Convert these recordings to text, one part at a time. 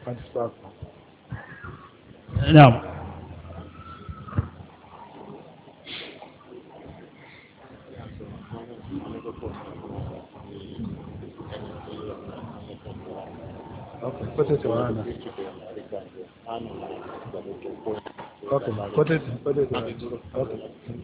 Naam. Okay, put it around. Okay, put it around. Okay.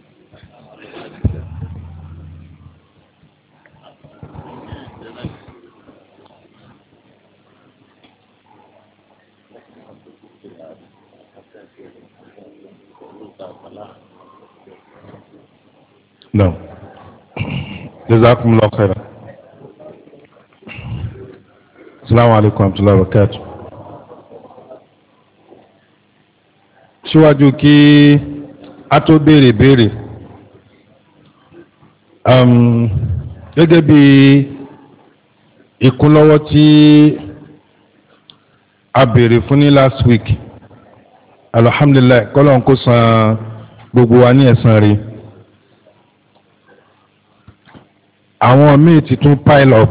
No. Jazakumullahu khairan. Assalamu alaikum warahmatullahi wabarakatuh. Síwájú kí a tó béèrè gẹ́gẹ́ bí ìkúnlọ́wọ́ tí a béèrè fún ní last week, alhamdulillah, kọ́lọ́n kó san gbogbo wa ní ẹ̀san rí. Àwọn míì ti tún pile up.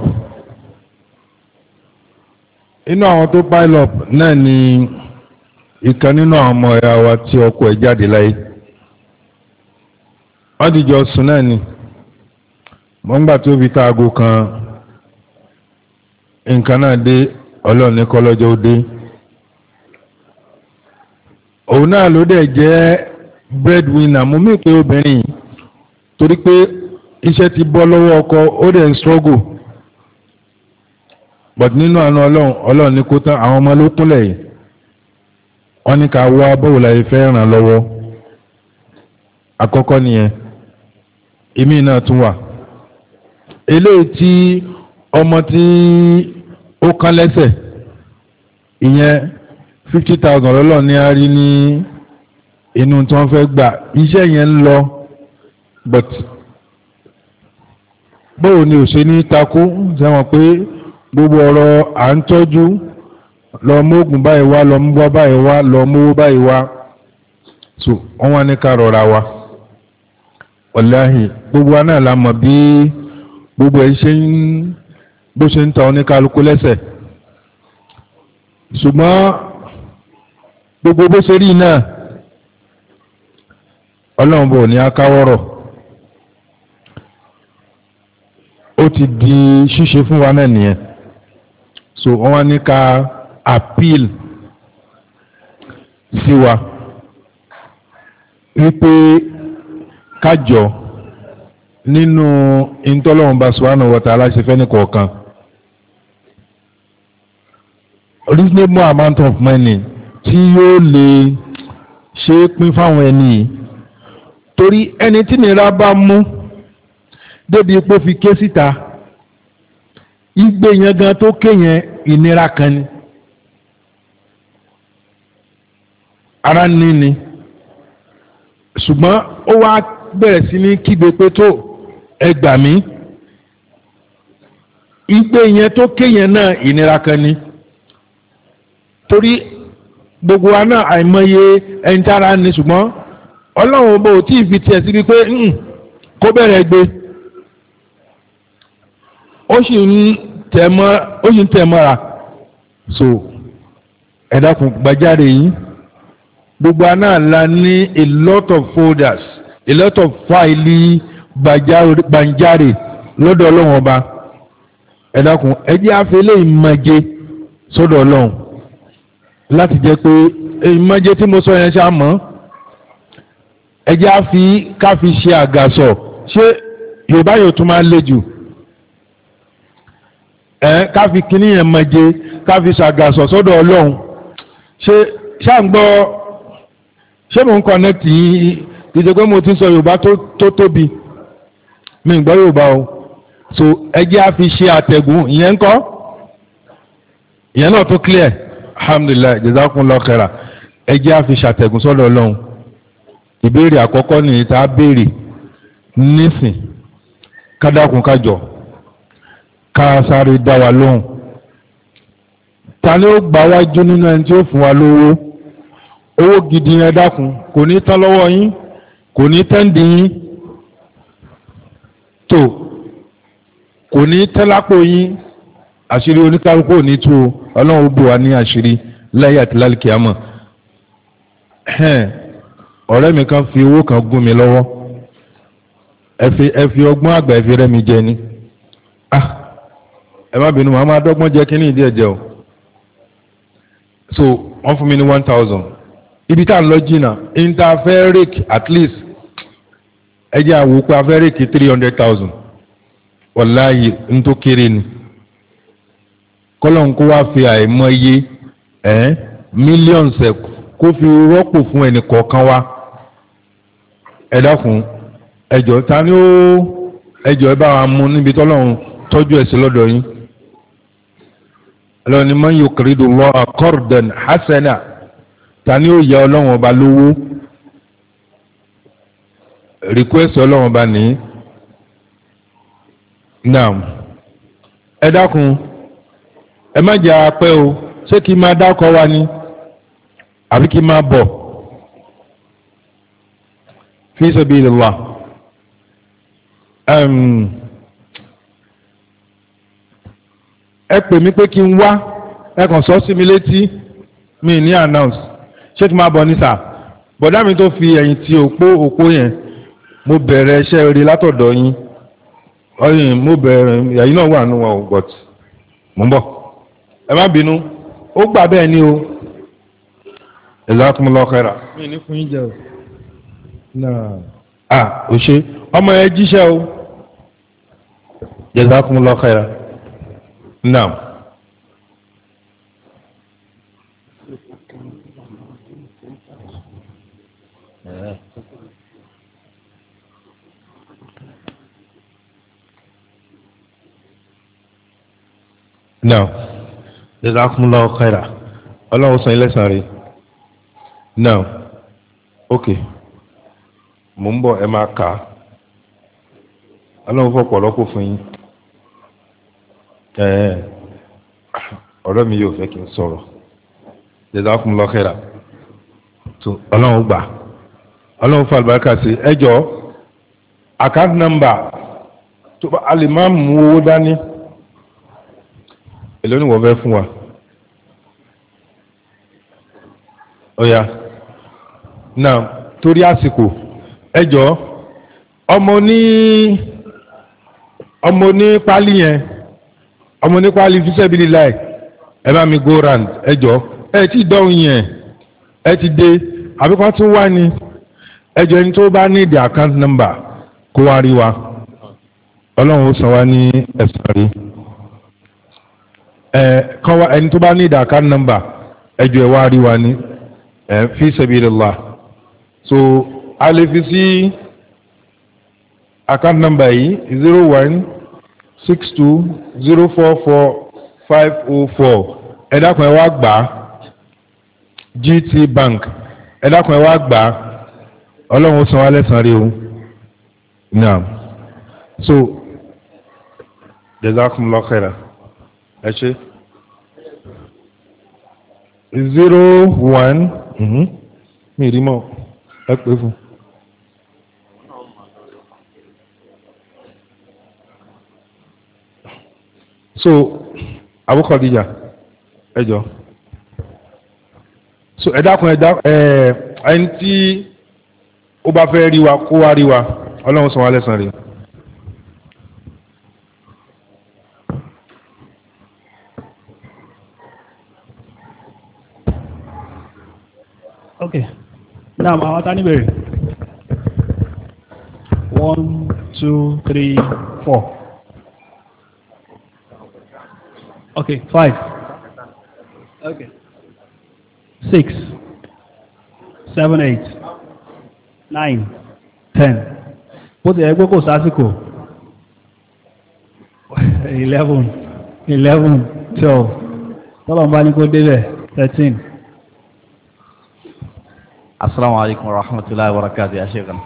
Inú àwọn tó pile up náà ni ìkan nínú àwọn ọmọ ẹ̀yà wa tí ọkọ ẹ̀ jáde láyé. Wọ́n dìjọ sùn náà ni. Mọ̀ ń gbà tó fi káago kan nǹkan náà dé, Ọlọ́run ní kọ́lọ́jọ́ ó dé. Òun náà ló dẹ̀ jẹ́ breadwinner. Mo mí pé obìnrin yìí torí pé iṣẹ́ ti bọ́ lọ́wọ́ ọkọ, ó dẹ̀ ń struggle. But nínú àánú Ọlọ́run ní kó tán àwọn ọmọ ló kúnlẹ̀ yìí. Wọ́n ní ká wá bọ́wọ́ láyé fẹ́ ràn lọ́wọ́. Àkọ́kọ́ nìyẹn. Ìmí náà tún wà. Eléyìí tí ọmọ tí ó kán lẹ́sẹ̀, ìyẹn 50,000 lọ́lọ́ ní a rí ní inú tí wọ́n fẹ́ gbà. Iṣẹ́ yẹn ń lọ, but báwo ni ò ṣe ní takú sẹ́wọ̀n pé gbogbo ọ̀rọ̀ à ń tọ́jú lọ mógùn báyìí wá, lọ mú wá báyìí wá, lọ mówó báyìí wá. So wọ́n wá ní ká rọra wa. Wàláhì gbogbo wa náà la mọ̀ bí gbogbo ẹ̀ ṣe ń bó ṣe ń ta oníkálukú lẹ́sẹ̀. Ṣùgbọ́n gbogbo bó ṣe rí náà Ọlọ́run bò ní akáwọ́rọ̀. Ó ti di ṣíṣe fún wa náà nìyẹn. So wọ́n wá ní ká appeal sí wa wípé kájọ nínú ìtọ́lọ́run bá subhanahu wa ta'ala ṣe fẹ́ ní kọ̀ọ̀kan reasonable amount of money tí yóò lè ṣe é pín fáwọn ẹni yìí. Torí ẹni tí nira bá mú débi pé fi ké síta, igbe yẹn gan tó ké yẹn ìnira kan ni, ara ní ni. Ṣùgbọ́n ó wá bẹ̀rẹ̀ sí ní kígbe pé tó ẹ gbà mí, igbe yẹn tó ké yẹn náà ìnira kan ni. Torí gbogbo wa náà àìmọye ẹni tí ara ní, ṣùgbọ́n Ọlọ́run bò tí ì fi tiẹ̀ síbi pé kó bẹ̀rẹ̀ gbé. Ó sì ń tẹ̀ mọ́ra. So ẹ dákun gbàjáre yìí, gbogbo aná la ní a lot of folders, a lot of fáìlì gbàjáre lọ́dọ̀ Ọlọ́run ọba. Ẹ dákun ẹ jẹ́ àfẹ́lẹ́ ìmọ̀jẹ sọ́dọ̀ Ọlọ́run láti jẹ́ pé ìmọ̀jẹ tí mo sọ yẹn ṣá mọ́. Ẹ jẹ́ ká fi ṣe àgàsọ̀. Ṣé Yorùbá yóò tún máa le jù? Ká fi kíní yẹn mọ̀jẹ, ká fi ṣàgàsọ̀ sọ́dọ̀ Ọlọ́run. Ṣáàgbọ́ ṣé mò ń connect yìí kì í ṣe pé mo ti sọ Yorùbá tó tóbi, mi ń gbọ́ Yorùbá o. So ẹ jẹ́ á fi ṣe àtẹ̀gùn, ìyẹn ń kọ́, ìyẹn náà tó clear. Alhamdulillah, jazakumullahu khaira. Ẹ jẹ́ á fi ṣàtẹ̀gùn sọ́dọ̀ Ọlọ́run. Ìbéèrè àkọ́kọ́ nìyí tá a béèrè nísìn, ká dákun kájọ ká sáré dá wa lóhùn. Ta ni ó gbà wájú nínú ẹni tí ó fún wa lówó? Owó gidi yẹn dákun, kò ní tán lọ́wọ́ yín, kò ní tán dì yín, tó kò ní tán lápò yín. Àṣírí oníkálukú ò ní tú o, Ọlọ́run ó bò wá ní àṣírí láyé àti lálùkìyàmọ̀. ọ̀rẹ́ mi kan fi owó kan gún mi lọ́wọ́ ẹ fi ọgbọ́n àgbà ẹ fi rẹ́ mi jẹ ni. ẹ má bínú màá máa dọ́gbọ́n jẹ kí ní ìdí ẹ̀jẹ̀ o. so wọ́n fún mi ní 1000 ibi tá à ń lọ jìnnà interferic at least ẹ jẹ́ àwò pé afẹ́rẹ́kì 300,000 wàláyé ń tó kéré ni kọ́lọ́n kó wá fi àìmọye millions kó fi rọ́pò fún ẹnì kọ̀ọ̀kan wa ẹ dákun ẹjọ́ ta ni ó ẹjọ́ ẹ bá wa mú níbi tọ́lọ́run tọ́jú ẹ̀sìn lọ́dọ̀ yín ẹlọ́ni man yuqridu Allaha qardan hasana ta ni ó yẹ ọlọ́run ọba lówó request ọlọ́run ọba ní now ẹ dákun ẹ má jẹ́ apẹ́ o ṣé kí n máa dákọ̀ wa ni àbí kí n máa bọ̀ fi sabilillah ẹ pè mí pé kí n wá ẹ kàn sọ sí mi létí mi ní announce ṣé kí n máa bọ̀ ní sà bọ̀dá mi tó fi ẹ̀yìn ti òpó yẹn mo bẹ̀rẹ̀ iṣẹ́ rí látọ̀dọ̀ yín ọyìn mo bẹ̀rẹ̀ ẹ̀yìn náà wà nù wọn ò but mo ń bọ̀ ẹ má bínú ó gbà bẹ́ẹ̀ ni o jazakumullahu khaira. mi ní fún yín jẹ o. ò ṣe ọmọ ẹ jíṣẹ́ o jazakumullahu khaira. naam. now jazakumullahu khaira ọlọ́run san ilé sàn rí now ok mo ń bọ̀ ẹ máa kà á ọlọ́run fọ́pọ̀ lọ́kọ̀ fún yín ọ̀rọ̀ mi yóò fẹ́ kí n sọ̀rọ̀ jazakumullahu khaira tó ọlọ́run gbà ọlọ́run fún àlùbáríkà sí ẹjọ́ account number tó a lè má mú owó dání èló ni wọ́n fẹ́ fún wa ọ̀ya náà torí àsìkò ẹjọ́ ọmọ ní pálí yẹn ọmọ ní pálí fisẹ́bìlì láì ẹ bá mi go round ẹjọ́ ẹ ti dọ́hùn yẹn ẹ ti dé àbíkọ́ tún wá ní ẹjọ́ ẹni tó bá ní the account number kó wá rí wa ọlọ́run ó san wá ní ẹ̀sán rí kọ́ wa ẹni tó bá ní the account number ẹjọ́ ẹ wá rí wa ní fi sabilillah so a lè fi sí account number yìí 0162044504 ẹ dákun ẹ wá gbà á GT Bank ẹ dákun ẹ wá gbà á ọlọ́run ó san wá lẹ́san rí o naam so jazakumullahu khaira ẹ ṣe 01 mi rí mọ́ ẹ pè fún. so Abu Khadija ẹ jọ so ẹ dákun ẹni tí ó bá fẹ́ rí wa kó wá rí wa ọlọ́run san wá lẹ́san rí. Okay. Now, àwọn tá ní bẹ̀rẹ̀. 1, 2, 3, 4. Okay, 5. Okay. 6, 7, 8, 9, 10. Bó ti ẹgbẹ́ kò sásìkò. 11, 12. Tọ́lọ̀ ń bá ní kó délẹ̀ 13. Assalamu alaikum wa rahmatullahi wa barakatuh ya Sheikh.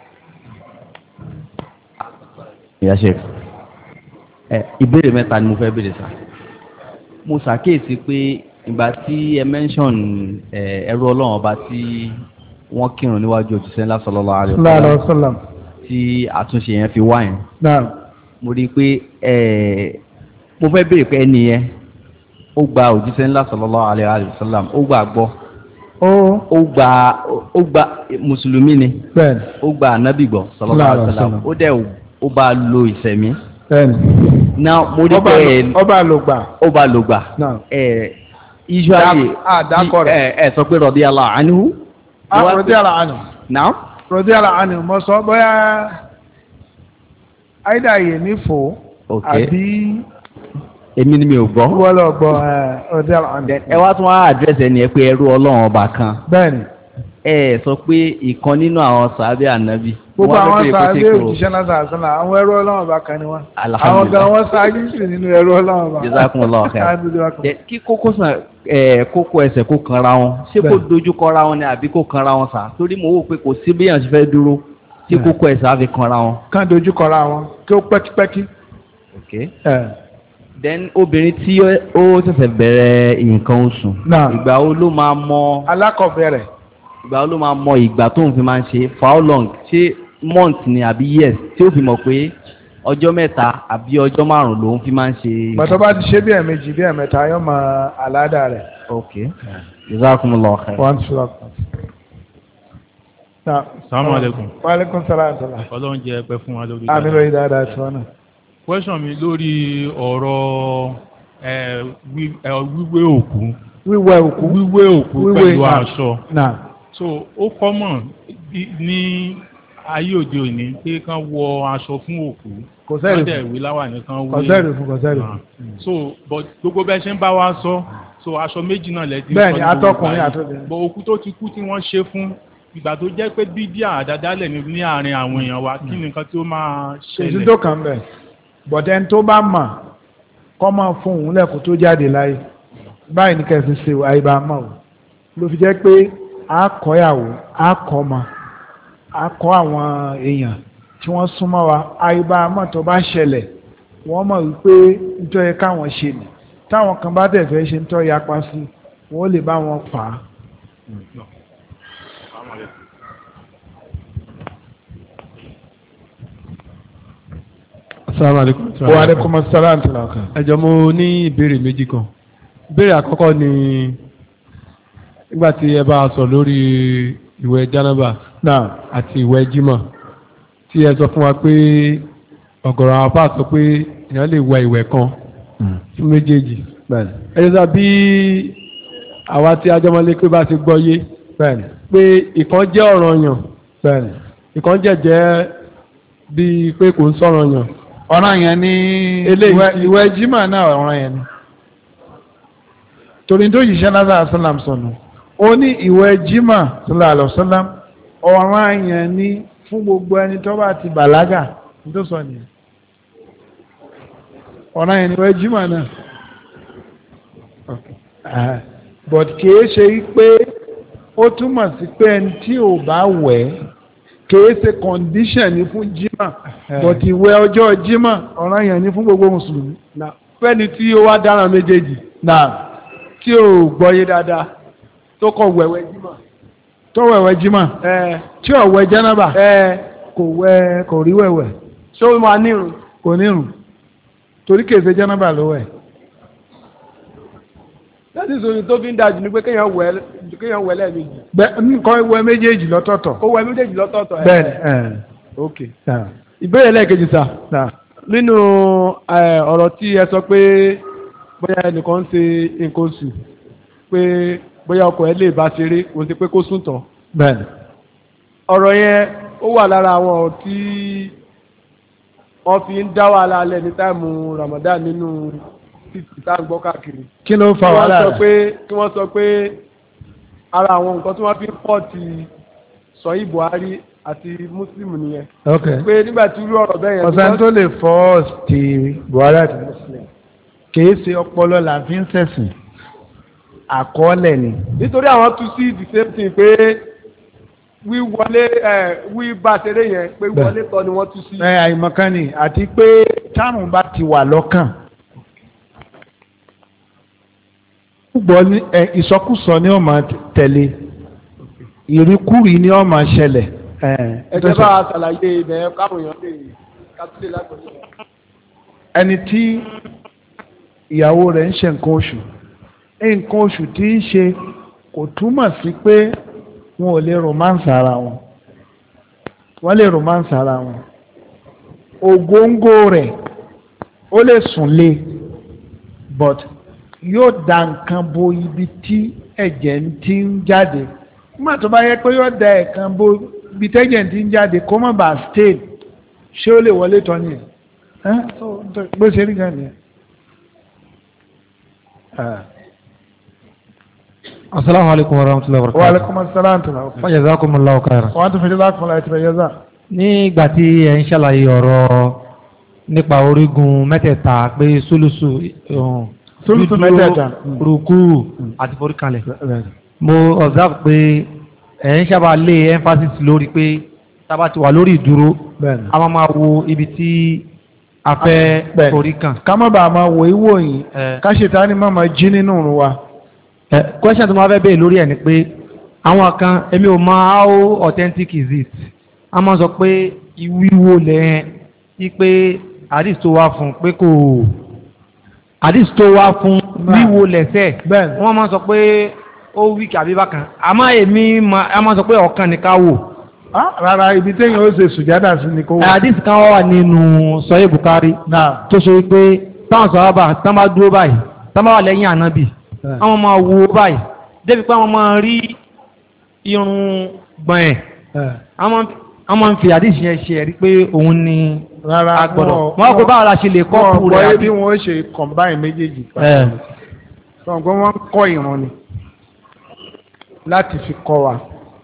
Ya Sheikh. Ìbéèrè mẹ́ta ni mo fẹ́ béèrè sà. Mo ṣàkíyèsí pé ìgbà tí ẹ mention ẹrú Ọlọ́run ọba tí wọ́n kírun níwájú òjíṣẹ́ ńlá sallallahu alaihi wasallam tí àtúnṣe yẹn fi wá yẹn. Mo rí i pé mo fẹ́ béèrè pé ẹni yẹn ó gba òjíṣẹ́ ńlá sallallahu alaihi wasallam ó gbà gbọ́ ó gba mùsùlùmí ni ó gba ànábì gbọ́ sallallahu alaihi wasallam ó dẹ̀ ó bá lo ìsẹ̀mí. náà mo rí pé ó bá lò gbà usually sọ pé radiyallahu anhu. radiyallahu anhu. now. radiyallahu anhu mo sọ bóyá àìdá yìí ní fò. àbí. èmi ni mi ò gbọ́. wọ́n lọ gbọ́ radiyallahu anhu. ẹ wá tún wá àdírẹ́sì ẹni ẹ pé ẹrú ọlọ́run ọba kan. bẹ́ẹ̀ni. ẹ sọ pé ìkan nínú àwọn sàábẹ́ ànábì. gbogbo àwọn sàábẹ́ òjíṣẹ́ náà sàásánà àwọn ẹrú ọlọ́run ọba kan ni wọ́n. àwọn gan wọ́n ṣáájú sí nínú ẹrú ọlọ́run ọba. jazakumullahu khair. kí kókó ẹsẹ̀ kó kanra wọn ṣé kó dojú kọra wọn ni àbí kó kanra wọn sà torí mo wò pé kò sí bí èèyàn ṣe fẹ́ dúró tí kókó ẹsẹ̀ á fi kanra wọn. kán dojú kọra wọn kí ó pẹ́kípẹ́kí. then obìnrin tí ó ṣẹ̀ṣẹ̀ bẹ̀rẹ̀ nǹkan oṣù ìgbà wo ló máa mọ. alákọ̀ọ́bẹ̀rẹ̀. ìgbà wo ló máa mọ ìgbà tó ń fi máa ń ṣe for how long ṣé month ni àbí years tí ó fi mọ̀ pé ọjọ́ mẹ́ta àbí ọjọ́ márùn-ún ló ń fi máa ń ṣe. bàtọ́ bá ti ṣe bí ẹ̀mejì bí ẹ̀mẹ́ta yóò mọ àládà rẹ̀. ok jazakumullahu khair. Assalamu alaikum. Wa alaikum salaam. Ọlọ́run jẹ́ ẹpẹ́ fún wa lórí. àmì lórí dáadáa tí wọ́n náà. question mi lórí ọ̀rọ̀ wíwé òkú. wíwé òkú pẹ̀lú aṣọ. so ó common ní ayé òde òní pé kán wọ aṣọ fún òkú. kò sẹ́rì fún ìwé láwà nìkan wé. kò sẹ́rì fún. so but gbogbo bẹ́ẹ̀ ṣe ń bá wa sọ so aṣọ méjì náà lẹ́tí. bẹ́ẹ̀ni atọ́kùnrin àtọ́kùnrin. but òkú tó ti kú tí wọ́n ṣe fún ìgbà tó jẹ́ pé bídíà àdádálẹ̀ ní àárín àwọn èèyàn wa kí ni nǹkan tí ó máa ṣẹlẹ̀. èsì tó kàn bẹ̀ bọ̀dẹ́ni tó bá mà kọ́ máa fún òun lẹ́kùn tó jáde láyé báyìí ní kẹsì ṣe àyíbá mọ̀ ò ló fi jẹ́ pé àkọ́yàwó àkọ́mọ àkọ́ àwọn èèyàn tí wọ́n súnmọ́ wa àyíbá mọ̀ tó bá ṣẹlẹ̀ wọ́n mọ̀ wípé nítorí káwọn ṣe nì táwọn kan bá dẹ̀ fẹ́ ṣe ń tọ́ yapa sí wọ́n lè bá wọn fà á. Assalamu alaikum. Wa alaikum assalam. Ẹ jọ̀ọ́ mo ní ìbéèrè méjì kan. Ìbéèrè àkọ́kọ́ ni nígbà tí ẹ bá sọ lórí ìwẹ̀ jánábà àti ìwẹ̀ jímọ̀ tí ẹ sọ fún wa pé ọ̀gọ̀rọ̀ àwọn apá sọ pé èèyàn lè wẹ̀ ìwẹ̀ kan fún méjèèjì. Ẹ sọ bí àwa tí ajọmọlé pé bá ti gbọ́ yé pé ìkan jẹ́ ọ̀ranyàn ìkan jẹ́ bíi pé kò ń sọ̀ranyàn. ọ̀ràn yẹn ní ìwẹ̀ jímọ̀ náà ọ̀ràn yẹn ni torí tó yìí ṣẹlẹ̀ àṣàlám sọnù ó ní ìwẹ̀ jímọ̀ sallallahu alaihi wasallam ọ̀ràn yẹn ní fún gbogbo ẹni tó bá ti bàlágà tó sọ nìyẹn ọ̀ràn yẹn ní ìwẹ̀ jímọ̀ náà but kìí ṣe pé ó túmọ̀ sí pé ẹni tí ò bá wẹ̀ kìí ṣe condition ní fún jímọ̀ but ìwẹ̀ ọjọ́ jímọ̀ ọ̀ràn yẹn ní fún gbogbo mùsùlùmí. fẹ́ni tí ó wá dáràn méjèèjì tí ò gbọ́yé dáadáa tó kọ̀ wẹ̀wẹ̀ jímọ̀. tó wẹ̀wẹ̀ jímọ̀ tí ò wẹ̀ jánábà kò rí wẹ̀wẹ̀. ṣé ó máa nírun. kò nírun torí kìí ṣe jánábà ló wẹ̀. láti sọ̀rọ̀ tó fi ń dájú ni pé kéèyàn wẹ̀ lẹ́ẹ̀mejì. bẹ́ẹ̀ nǹkan wẹ̀ méjèèjì lọ́tọ̀ọ̀tọ̀. ó wẹ̀ méjèèjì lọ́tọ̀ọ̀tọ̀. bẹ́ẹ̀ni ok. ìbéèrè lẹ́ẹ̀kejì sà. nínú ọ̀rọ̀ tí ẹ sọ pé bóyá ẹnìkan ń ṣe nǹkan oṣù pé bóyá ọkọ ẹ lè bá ṣeré kò sí pé kó sùn tán. bẹ́ẹ̀ni. ọ̀rọ̀ yẹn ó wà lára àwọn ọ̀rọ̀ tí wọ́n fi ń dá wàhálà alẹ́ ní táìmù Ramadan nínú títí tá à ń gbọ́ káàkiri. kí ló ń fa wàhálà rẹ̀? kí wọ́n sọ pé ara àwọn nǹkan tí wọ́n fi ń pọ̀ ti sọ̀yí Buhari àti Muslim nìyẹn. ok pé nígbà tí irú ọ̀rọ̀ bẹ́ẹ̀ yẹn. ọ̀sán tó lè fọ́ ti Buhari àti Muslim kìí ṣe ọpọlọ là fi ń ṣẹ̀sìn àkọọ́lẹ̀ ni. nítorí àwọn tún sí the same thing pé wíwọlé wíbá ṣeré yẹn pé wọlé tọ́ ni wọ́n tún sí. àìmọ̀kan ni àti pé tárùn bá ti wà lọ́kàn gbọ́ ní ìsọkúsọ ni ó máa tẹ̀lé ìrìkúrì ni ó máa ṣẹlẹ̀. ẹ jẹ́ bá a ṣàlàyé ibẹ̀ káwọn èèyàn lè kátólé lágbàdo. ẹni tí ìyàwó rẹ̀ ń ṣe nǹkan oṣù nǹkan oṣù tí ń ṣe kò túmọ̀ sí pé wọn ò lè romance ara wọn wọ́n lè romance ara wọn ògóńgó rẹ̀ ó lè sùn lé but yóò da nǹkan bo ibi tí ẹ̀jẹ̀ ti ń jáde nígbà tó bá yẹ pé yóò da ẹ̀kan bo ibi tẹ́jẹ̀ ti ń jáde kó má bàa stain ṣé ó lè wọlé tọ́ ni ẹ̀ bó ṣe rí gan ni ẹ̀. Assalamu alaikum warahmatullahi wabarakatuh. Wa alaikum assalam wa jazakumullahu khairan. Wa antum fi jazakumullahu khairan. Nígbà tí ẹ ń ṣàlàyé ọ̀rọ̀ nípa orígun mẹ́tẹ̀ẹ̀ta pé sólùsù mẹ́tẹ̀ẹ̀ta rúkú àti foríkalẹ̀. Mo observe pé ẹ ń sábà lé emphasis lórí pé tá bá ti wà lórí ìdúró a máa wo ibi tí a fẹ́ forí kàn. Ká má bàa máa wò ìwò yìí ká ṣètánì má máa jí nínú òrùn wa. Question tó máa fẹ́ bẹ́ẹ̀ lórí ẹ̀ ni pé àwọn kan èmi ò mọ how authentic is it a máa sọ pé ìwíwo lẹ́yìn tí pé àdìs tó wá fún pé kò àdìs tó wá fún wíwo lẹ́sẹ̀ wọ́n máa sọ pé ó wíkì àbí bákan àmọ́ èmi a máa sọ pé ọ̀kan ní ká wò. Rárá ibi téèyàn ó ṣe sùjádà sí ni kò wò. àdìs kan wà nínú sọ́yẹ́ Bùkárí tó ṣe pé táwọn sọ̀rọ̀ bá tán bá dúró báyìí tán bá wà lẹ́yìn ànábì àwọn máa wo báyìí débi pé àwọn máa rí irun gbọ̀n ẹ̀ àwọn máa ń fi àdìsí yẹn ṣe ẹ̀rí pé òun ni agbọ́dọ̀ wọ́n kó báwo la ṣe lè kọ́ kú rẹ̀ àbí. bí wọ́n ṣe combine méjèèjì sọ̀gbọ́n wọ́n kọ́ ìrun ni láti fi kọ́ wa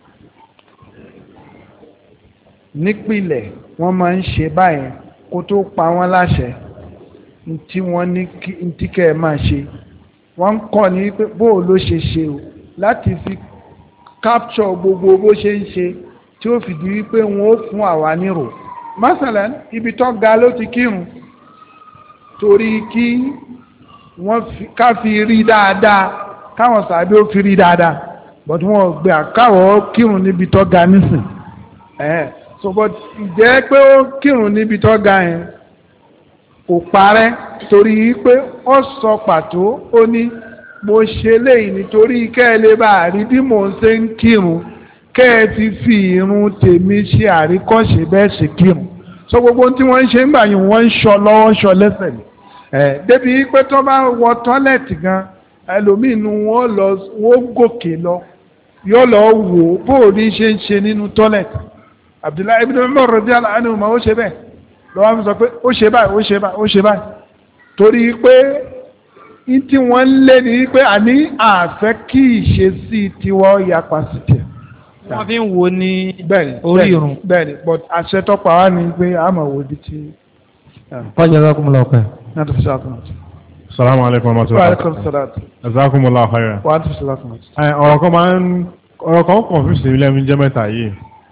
nípìnlẹ̀ wọ́n máa ń ṣe báyẹn kó tó pa wọ́n láṣẹ tí wọ́n ní tí kẹ́ ẹ máa ṣe wọ́n ń kọ́ ní pé bóò ló ṣe ṣe o láti fi capture gbogbo bó ṣe ń ṣe tí ó fi di wípé wọ́n ó fún àwa nírò masalan ibi tó ga ló ti kírun torí kí wọ́n ká fi rí dáadáa káwọn sàbí ó fi rí dáadáa but wọ́n gbé àkáwọ̀ kírun níbi tó ga nísìn so but ìjẹ́ pé ó kírun níbi tó ga yẹn kò parẹ́ torí pé ó sọ pàtó ó ní mo ṣe léyìí nítorí kẹ́ ẹ lè bá rí bí mò ń ṣe ń kírun kẹ́ ẹ ti fi irun tèmi ṣe àríkọ́ṣe bẹ́ẹ̀ ṣe kírun so gbogbo tí wọ́n ń ṣe ń gbà yín wọ́n ń ṣọ lọ́wọ́ ṣọ lẹ́sẹ̀ ni débi pé tó bá wọ tọ́lẹ̀tì gan ẹlòmínú wọ́n gòkè lọ yóò lọ wò ó bóòrí ṣe ń ṣe nínú tọ́lẹ̀tì Abdullahi ibn Umar radiyallahu anhu ma ó ṣe bẹ́ẹ̀ lọ́wọ́ mi sọ pé ó ṣe báyìí ó ṣe báyìí ó ṣe báyìí torí pé tí wọ́n ń lé ní pé àní àfẹ́ kí ìṣesí tiwọ́ yapa sí tiẹ̀. wọ́n fi ń wo ní orí irun. bẹ́ẹ̀ni but àṣẹ tọ́pọ̀ wá ní pé a máa wo ibi tí. kọ́jà zakumullahu khairan. náà tó fi ṣe àkùnà. salamu alaykum wa rahmatulah. wa alaykum salaam. jazakumullahu khairan. wa tó fi ṣe àkùnà. ọ̀rọ̀ kan kàn fún ìṣèlú lẹ́nu jẹ́ mẹ́ta yìí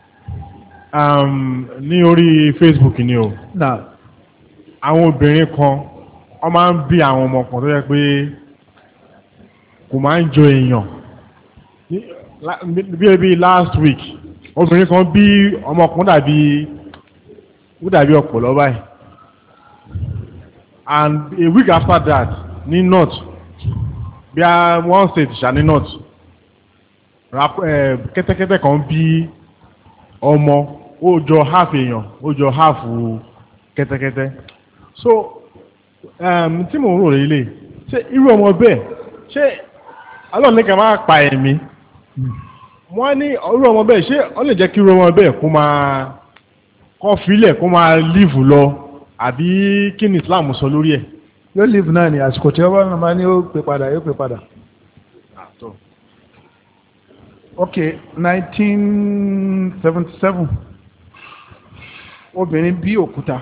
ní orí Facebook ni o. àwọn obìnrin kan wọ́n máa ń bí àwọn ọmọ kan tó yẹ pé kò máa ń jọ èèyàn bí last week obìnrin kan bí ọmọ kan dàbí ọ̀pọ̀lọ́ báyìí and a week after that ní north bí a one state ṣá ní north kẹ́tẹ́kẹ́tẹ́ kan bí ọmọ ó jọ half èèyàn ó jọ half kẹ́tẹ́kẹ́tẹ́ so tí mò ń rò lélẹ̀ ṣé irú ọmọ bẹ́ẹ̀ ṣé alọ́ọ̀ni kan máa pa ẹ̀mí wọ́n ní irú ọmọ bẹ́ẹ̀ ṣé ó lè jẹ́ kí irú ọmọ bẹ́ẹ̀ kó máa kọ́ filẹ̀ kó máa líìfù lọ àbí kí ni Islam sọ lórí ẹ̀. yóò líìfù náà ní àsìkò tí ọba náà máa ní ó pè padà yóò pè padà. ok 1977 obìnrin bí òkúta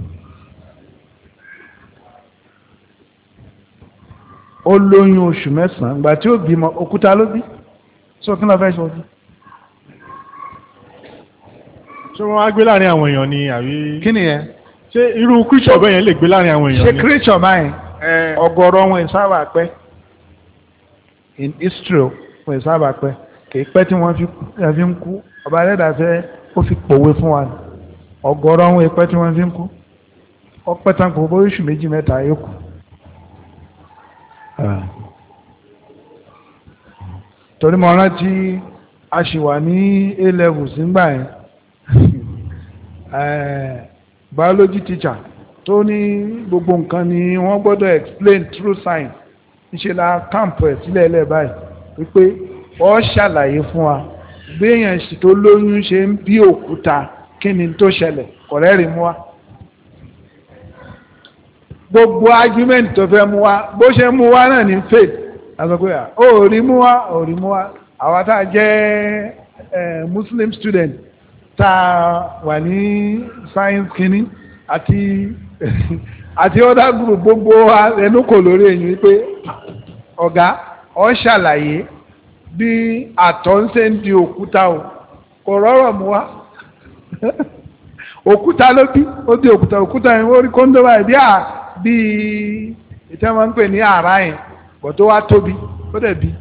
ó lóyún oṣù mẹ́sàn-án ìgbà tí ó bímọ òkúta ló bí so kí ló fẹ́ ṣe ojú. ṣé wọ́n á gbé láàrin àwọn èèyàn ni àbí. kí ni yẹn. ṣé irú creature bẹ́ẹ̀ yẹn lè gbé láàrin àwọn èèyàn ni. ṣé creature báyìí ọ̀gọ̀rọ̀ wọn ìsábà pẹ́ in Israel wọn ìsábà pẹ́ kì í pẹ́ tí wọ́n fi ń kú ọba ẹlẹ́dàá fẹ́ ó fi pòwe fún wa ọ̀gọ̀rọ̀ wọn ìpẹ́ tí wọ́n fi ń kú ọpẹ́ tán kò bó oṣù méjì mẹ́ta yóò kù. torí mo rántí a ṣì wà ní A-level sígbà yẹn biology teacher tó ní gbogbo nǹkan ni wọ́n gbọ́dọ̀ explain through science níṣẹ́ la camp ẹ̀ sílẹ̀ ẹlẹ́ báyìí wípé ó ṣàlàyé fún wa béèyàn sì tó lóyún ṣe ń bí òkúta kí ni tó ṣẹlẹ̀ kọ̀rẹ́rì mú wa gbogbo argument tó fẹ́ mú wa bó ṣe mú wa náà ní faith àgbẹ̀kọ́ ó rí mú wa àwa tá a jẹ́ Muslim student tá a wà ní science kínní àti other group gbogbo ẹnu kò lórí èyí wípé ọ̀gá ó ṣàlàyé bí àtọ̀ ń ṣe ń di òkúta o kò rọ́rọ̀ mú wa òkúta ló bí ó di òkúta yẹn ó rí kóńdó báyìí bí ìtẹ́ wọn ń pè ní àrá yẹn bọ̀ tó wá tóbi ó dẹ̀ bí.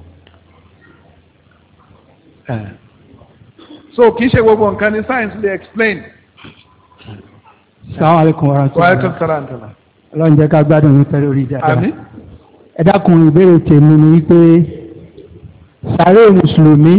So kì í ṣe gbogbo nǹkan ní science lè explain. Assalamu alaikum warahmatullahi. Wa alaikum salaam. Ọlọ́run jẹ́ ká gbádùn ní pẹ̀lú orí dáadáa. Àmín. Ẹ dákun ìbéèrè tèmi ni wípé sàárè mùsùlùmí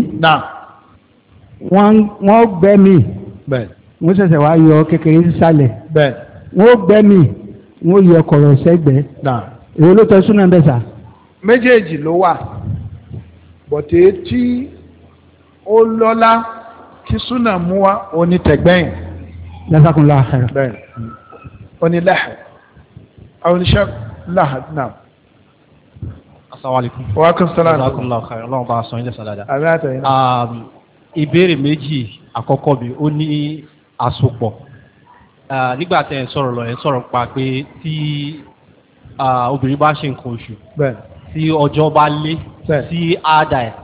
wọ́n gbẹ́mì wọ́n ṣẹ̀ṣẹ̀ wá yọ kékeré sísàlẹ̀ wọ́n gbẹ́mì wọ́n yọ kọ̀rọ̀ sẹ́gbẹ̀ẹ́ èwo ló tọ́ súnà bẹ́ẹ̀ sà. Méjèèjì ló wà bọ̀tẹ́ tí ó lọ́lá kí súnà mú wa onítẹ̀gbẹ́yìn. Jazakumullahu khairan. bẹ́ẹ̀ onílẹ̀hẹ̀ àwọn oníṣẹ́ láhà náà. Assalamualaikum. Wa alaikum salaam. Jazakumullahu khairan. Ọlọ́run bá a sọ yín lẹ́san dáadáa. àmì àtẹ̀yìn. Ìbéèrè méjì àkọ́kọ́ bí ó ní àsopọ̀ nígbà tẹ́ ẹ̀ ń sọ̀rọ̀ lọ ẹ̀ ń sọ̀rọ̀ pa pé tí obìnrin bá ṣe nǹkan oṣù tí ọjọ́ bá lé sí àádá ẹ̀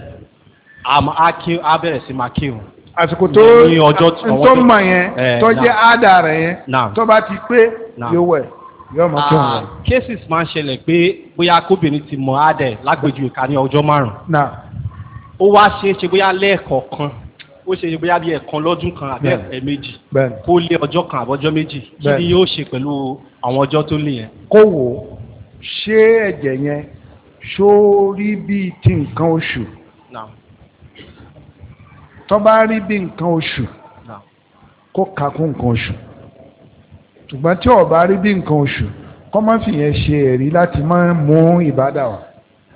á bẹ̀rẹ̀ sí máa kírun. Àsìkò tó mọ̀ yẹn tó jẹ́ àádá rẹ̀ yẹn tó bá ti pé yóò wẹ̀ yóò máa kírun rẹ̀. Cases máa ń ṣẹlẹ̀ pé bóyá kóbìnrin ti mọ àádá ẹ̀ lágbèjú ìka ní ọjọ́ márùn-ún. Ó wá ṣe bóyá lẹ́ẹ̀kọ̀ọ̀kan ó ṣe bóyá bí ẹ̀kan lọ́dún kan àbí ẹ̀ẹ̀mejì kó lé ọjọ́ kan àbọ́jọ́ méjì kí ni yóò ṣe pẹ̀lú àwọn ọjọ́ tó lé yẹn. Kó wò ó ṣé ẹ̀jẹ̀ yẹn ṣó rí bíi ti nǹkan oṣù tó bá rí bí nǹkan oṣù kó kà kún nǹkan oṣù ṣùgbọ́n tí ó bá rí bí nǹkan oṣù kó má fi yẹn ṣe ẹ̀rí láti má mú ìbádà wá.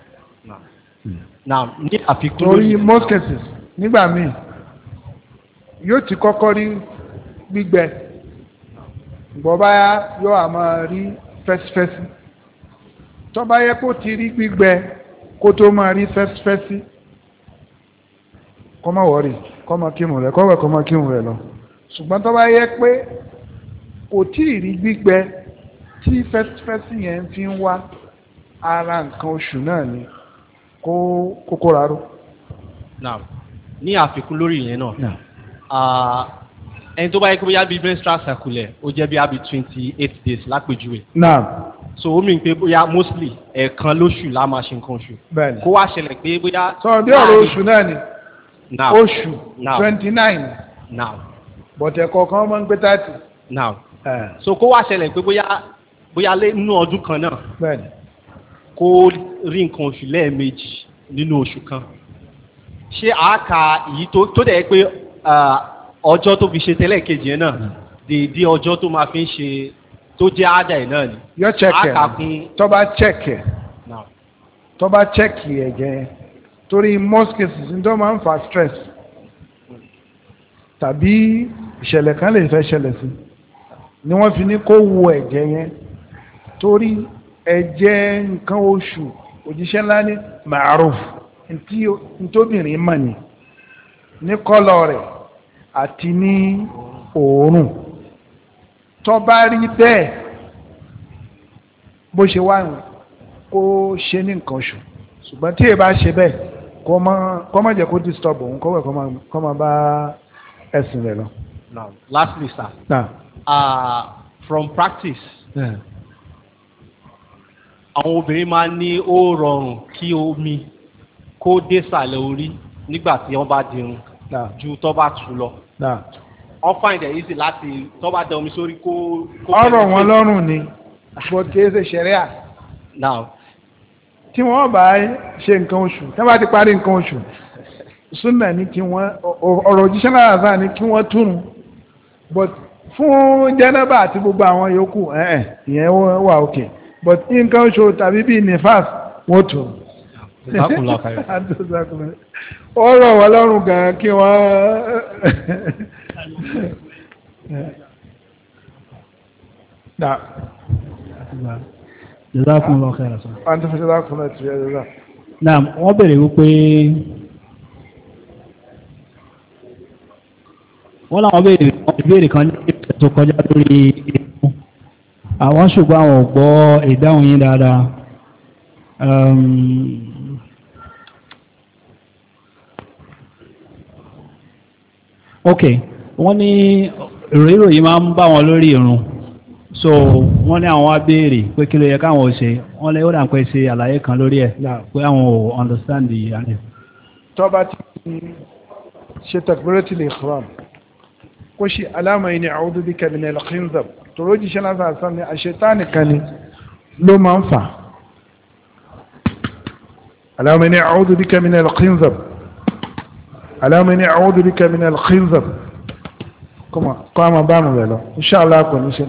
Ní àfikún torí most cases nígbà míì yóò ti kọ́kọ́ rí gbígbẹ gbọ́ báyá yóò àmọ́ rí fẹ́sífẹ́sí tó bá yẹ kó ti rí gbígbẹ kó tó máa rí fẹ́sífẹ́sí kó má wọ́rì kó má kírun rẹ̀ kọ́wẹ̀ kó má kírun rẹ̀ lọ ṣùgbọ́n tó bá yẹ pé kò tí ì rí gbígbẹ tí fẹ́sífẹ́sí yẹn fi ń wá ara nǹkan oṣù náà ni kókó rárú. Ní àfikún lórí ìyẹn náà ẹni tó bá yẹ kó bóyá bíi menstrual cycle ó jẹ́ bí i 28 days lápèjúwe. So ó mìíràn pé bóyá mostly ẹ̀ẹ̀kan lóṣù la máa ṣe nǹkan oṣù. Bẹ́ẹ̀ni. Kó wá ṣẹlẹ̀ pé bóyá. Sọ bí ọ̀rọ̀ oṣù náà ni. Oṣù 29. Bọ̀tẹ̀ kọ̀ọ̀kan máa ń gbé 30. So kó wá ṣẹlẹ̀ pé bóyá nínú ọdún kan náà. Bẹ́ẹ̀ni. Kó rí nǹkan oṣù lẹ́ẹ̀mejì nínú oṣù kan. Ṣé àáka èyí tó dẹ̀ pé ọjọ́ tó fi ṣe tẹ́lẹ̀ kejì yẹn náà dèédé ọjọ́ tó máa fi ń ṣe tó jẹ́ àádá ẹ̀ náà ni. Yọ chẹ́kẹ̀ tó bá chẹ́kẹ̀ tó bá chẹ́kì ẹ̀jẹ̀ yẹn torí most cases tó máa ń fa stress tàbí ìṣẹ̀lẹ̀ kan lè fẹ́ ṣẹlẹ̀ sí ni wọ́n fi ní kó wo ẹ̀jẹ̀ yẹn torí ẹ̀jẹ̀ nǹkan oṣù òjíṣẹ́ ńlá ní ma'ruf ntóbìnrin mọ̀ ní kọ́lọ̀ rẹ̀ àti ní òórùn tó bá rí bẹ́ẹ̀ bó ṣe wá kó ṣe ní nǹkan oṣù ṣùgbọ́n tí èèbá ṣe bẹ́ẹ̀ kó má jẹ́ kó disturb òun kó má bá ẹ̀sìn rẹ̀ lọ. Lastly, sir. From practice. Àwọn obìnrin máa ń ní ó rọrùn kí omi kó dé sàlẹ̀ orí nígbà tí wọ́n bá dirun ju tó bá tù lọ. Wọ́n find it easy láti tó bá da omi sórí kó. Ọ̀rọ̀ wọn lọ́rùn ni but kì í ṣe ṣẹ̀ríà. tí wọ́n bá ṣe nǹkan oṣù tí wọ́n bá ti parí nǹkan oṣù súnà ní kí wọ́n ọ̀rọ̀ òjíṣẹ́ náà sáà ní kí wọ́n túrun but fún jẹ́nẹ́bà àti gbogbo àwọn yòókù ìyẹn wà òkè but nǹkan oṣù tàbí bíi nifas wọ́n túrun. ọ̀rọ̀ wà lọ́rùn gan kí wọ́n. Jazakumullahu khairan sọ. Jazakumullahu. Naam, wọ́n bèrè wípé wọ́n láwọn ìbéèrè kan ní tó kọjá lórí ìrun. Àwọn ṣùgbọ́n àwọn ò gbọ́ ìdáhùn yín dáadáa. Ok, wọ́n ní ìròyìn máa ń bá wọn lórí ìrun. So wọ́n ní àwọn wá béèrè pé kí ló yẹ káwọn ò ṣe wọ́n lè ó dà pé ṣe àlàyé kan lórí ẹ̀ pé àwọn ò understand the answer. tọ́ba ti ṣe takbiratul ihram kó ṣe alama yìí ni a'udhu bika minal khinzab tòró jíṣẹ́ náà sàásán ni àṣetánì kan ni ló máa ń fà alama yìí ni a'udhu bika minal khinzab alama yìí ni a'udhu bika minal khinzab kọ́ àmà bá mi rẹ̀ lọ inṣàlá kò ní ṣe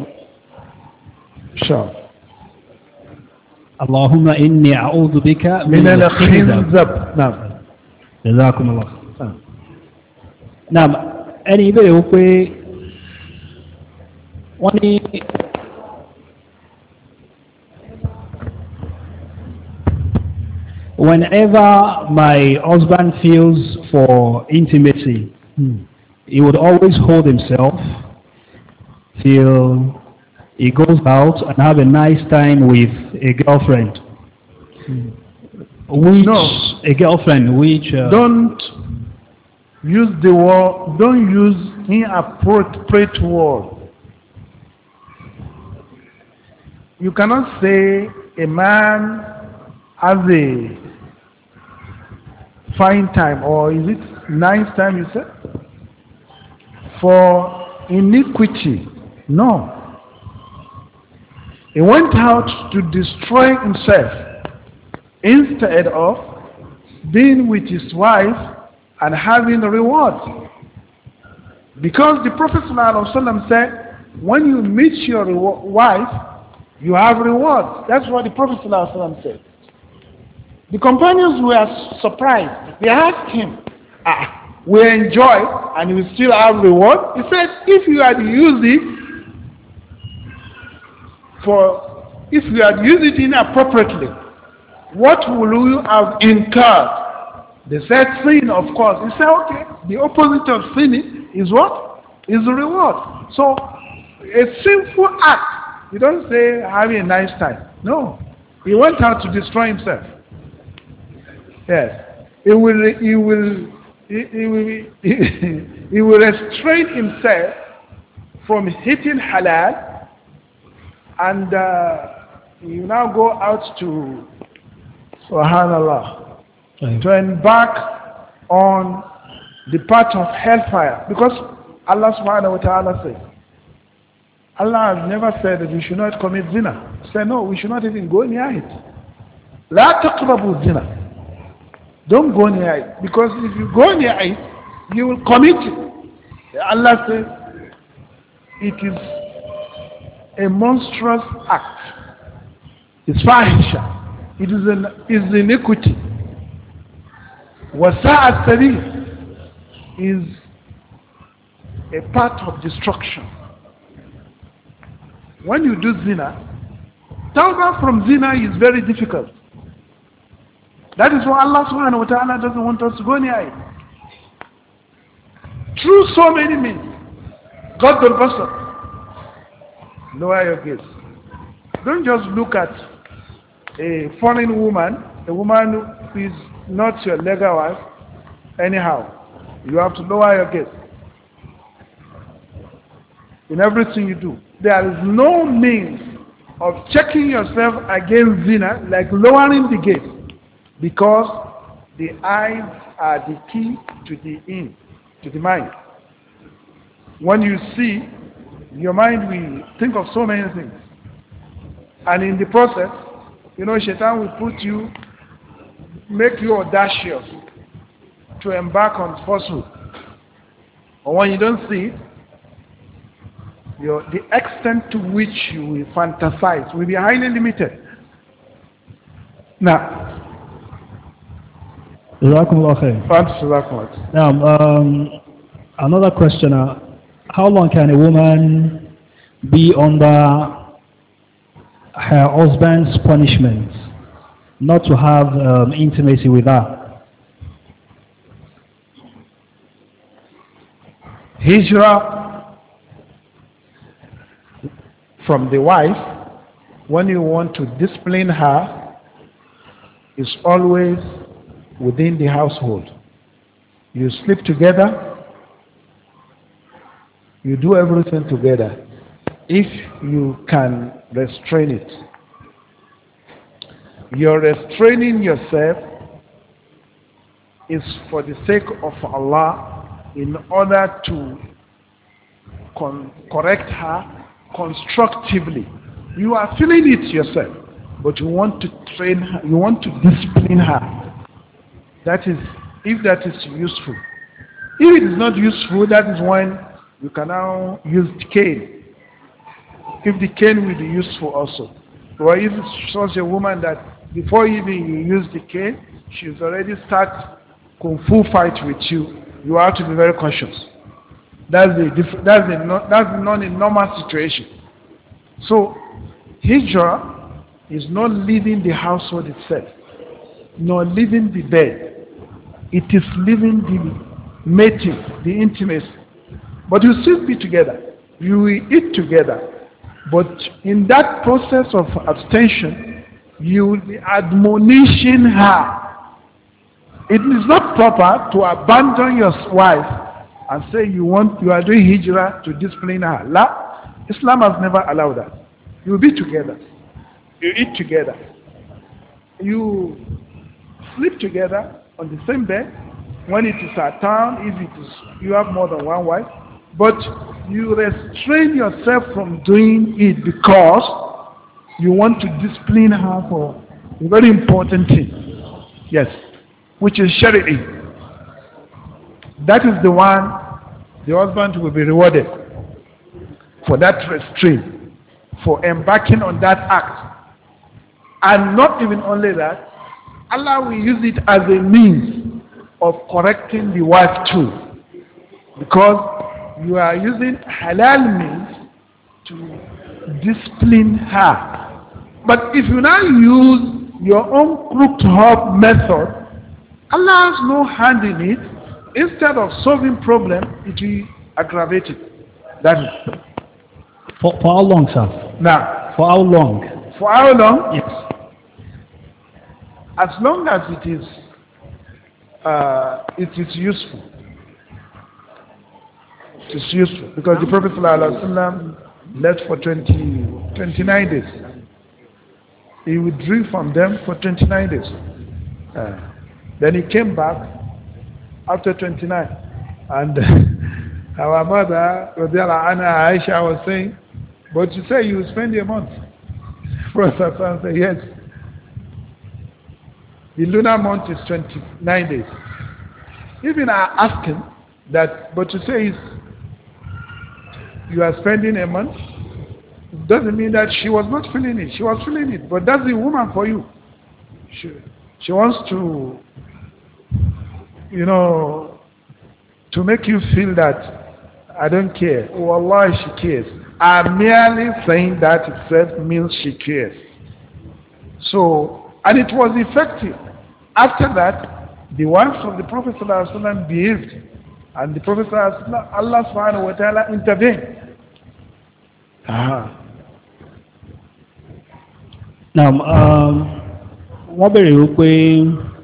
اللهم إني أعوذ بك من الخنزب. نعم. جزاكم الله. نعم. ẹni ìbéèrè wípé wọ́n ní whenever my husband feels for intimacy, he would always hold himself till he goes out and have a nice time with a girlfriend. A girlfriend which don't use the word, don't use inappropriate word. You cannot say a man has a fine time, or is it nice time you said? For iniquity. No. He went out to destroy himself instead of being with his wife and having a reward. Because the Prophet ﷺ said, when you meet your wife, you have reward. That's what the Prophet ﷺ said. The companions were surprised. They asked him, we enjoy and we still have reward? He said, if you had used it inappropriately, what will you have incurred? They said sin, of course. He said, okay, the opposite of sinning is what? Is the reward. So, a sinful act, you don't say having a nice time. No. He went out to destroy himself. Yes. He will restrain himself from hitting halal, and you now go out to, subhanallah, to embark on the path of hellfire. Because Allah subhanahu wa ta'ala says, Allah has never said that we should not commit zina. He said, no, we should not even go near it. La taqrabu zina. Don't go near it. Because if you go near it, you will commit it. Allah says, it is a monstrous act. It's fahisha. It is iniquity. Wasa'at sabil is a part of destruction. When you do zina, tawbah from zina is very difficult. That is why Allah subhanahu wa ta'ala doesn't want us to go near it. Through so many means. God the Basar. Lower your gaze. Don't just look at a foreign woman, a woman who is not your legal wife, anyhow. You have to lower your gaze. In everything you do. There is no means of checking yourself against zina like lowering the gaze. Because the eyes are the key to the mind. When you see, your mind will think of so many things. And in the process, Shaitan will put you make you audacious to embark on falsehood. Or when you don't see it, the extent to which you will fantasize will be highly limited. Now, another question. How long can a woman be under her husband's punishment not to have intimacy with her? Hijrah from the wife, when you want to discipline her, is always within the household. You sleep together, you do everything together. If you can restrain it, you're restraining yourself is for the sake of Allah, in order to correct her constructively. You are feeling it yourself, but you want to train her, you want to discipline her. That is, if that is useful. If it is not useful, that is when you can now use the cane. If the cane will be useful also. Or if it's such a woman that before even you use the cane, she's already start kung fu fight with you, you have to be very cautious. That's not a normal situation. So, hijrah is not leaving the household itself, nor leaving the bed. It is leaving the mating, the intimacy. But you still be together. You will eat together. But in that process of abstention, you will be admonishing her. It is not proper to abandon your wife and say you are doing hijrah to discipline her. La, Islam has never allowed that. You will be together. You eat together. You sleep together on the same bed. When it is at town, if it is you have more than one wife, but you restrain yourself from doing it because you want to discipline her for a very important thing. Yes, which is charity. That is the one the husband will be rewarded for that restraint, for embarking on that act. And not even only that, Allah will use it as a means of correcting the wife too. Because you are using halal means to discipline her. But if you now use your own crooked up method, Allah has no hand in it. Instead of solving problem, it will aggravate it. That is. For how long, sir? Now. For how long? For how long? Yes. As long as it is useful. It is useful. Because the Prophet ﷺ left for 29 days. He withdrew from them for 29 days. Then he came back after 29. And our mother, Aisha, was saying, but you say you spend a month. Prophet said, yes. The lunar month is 29 days. Even I asked him that, but to say you are spending a month, doesn't mean that she was not feeling it. She was feeling it, but that's the woman for you. She wants to, to make you feel that I don't care. Oh Allah, she cares. I'm merely saying that itself means she cares. So, and it was effective. After that, the wives of the Prophet ﷺ behaved, and the Prophet ﷺ, Allah subhanahu wa ta'ala intervened. Wọ́n bèèrè wípé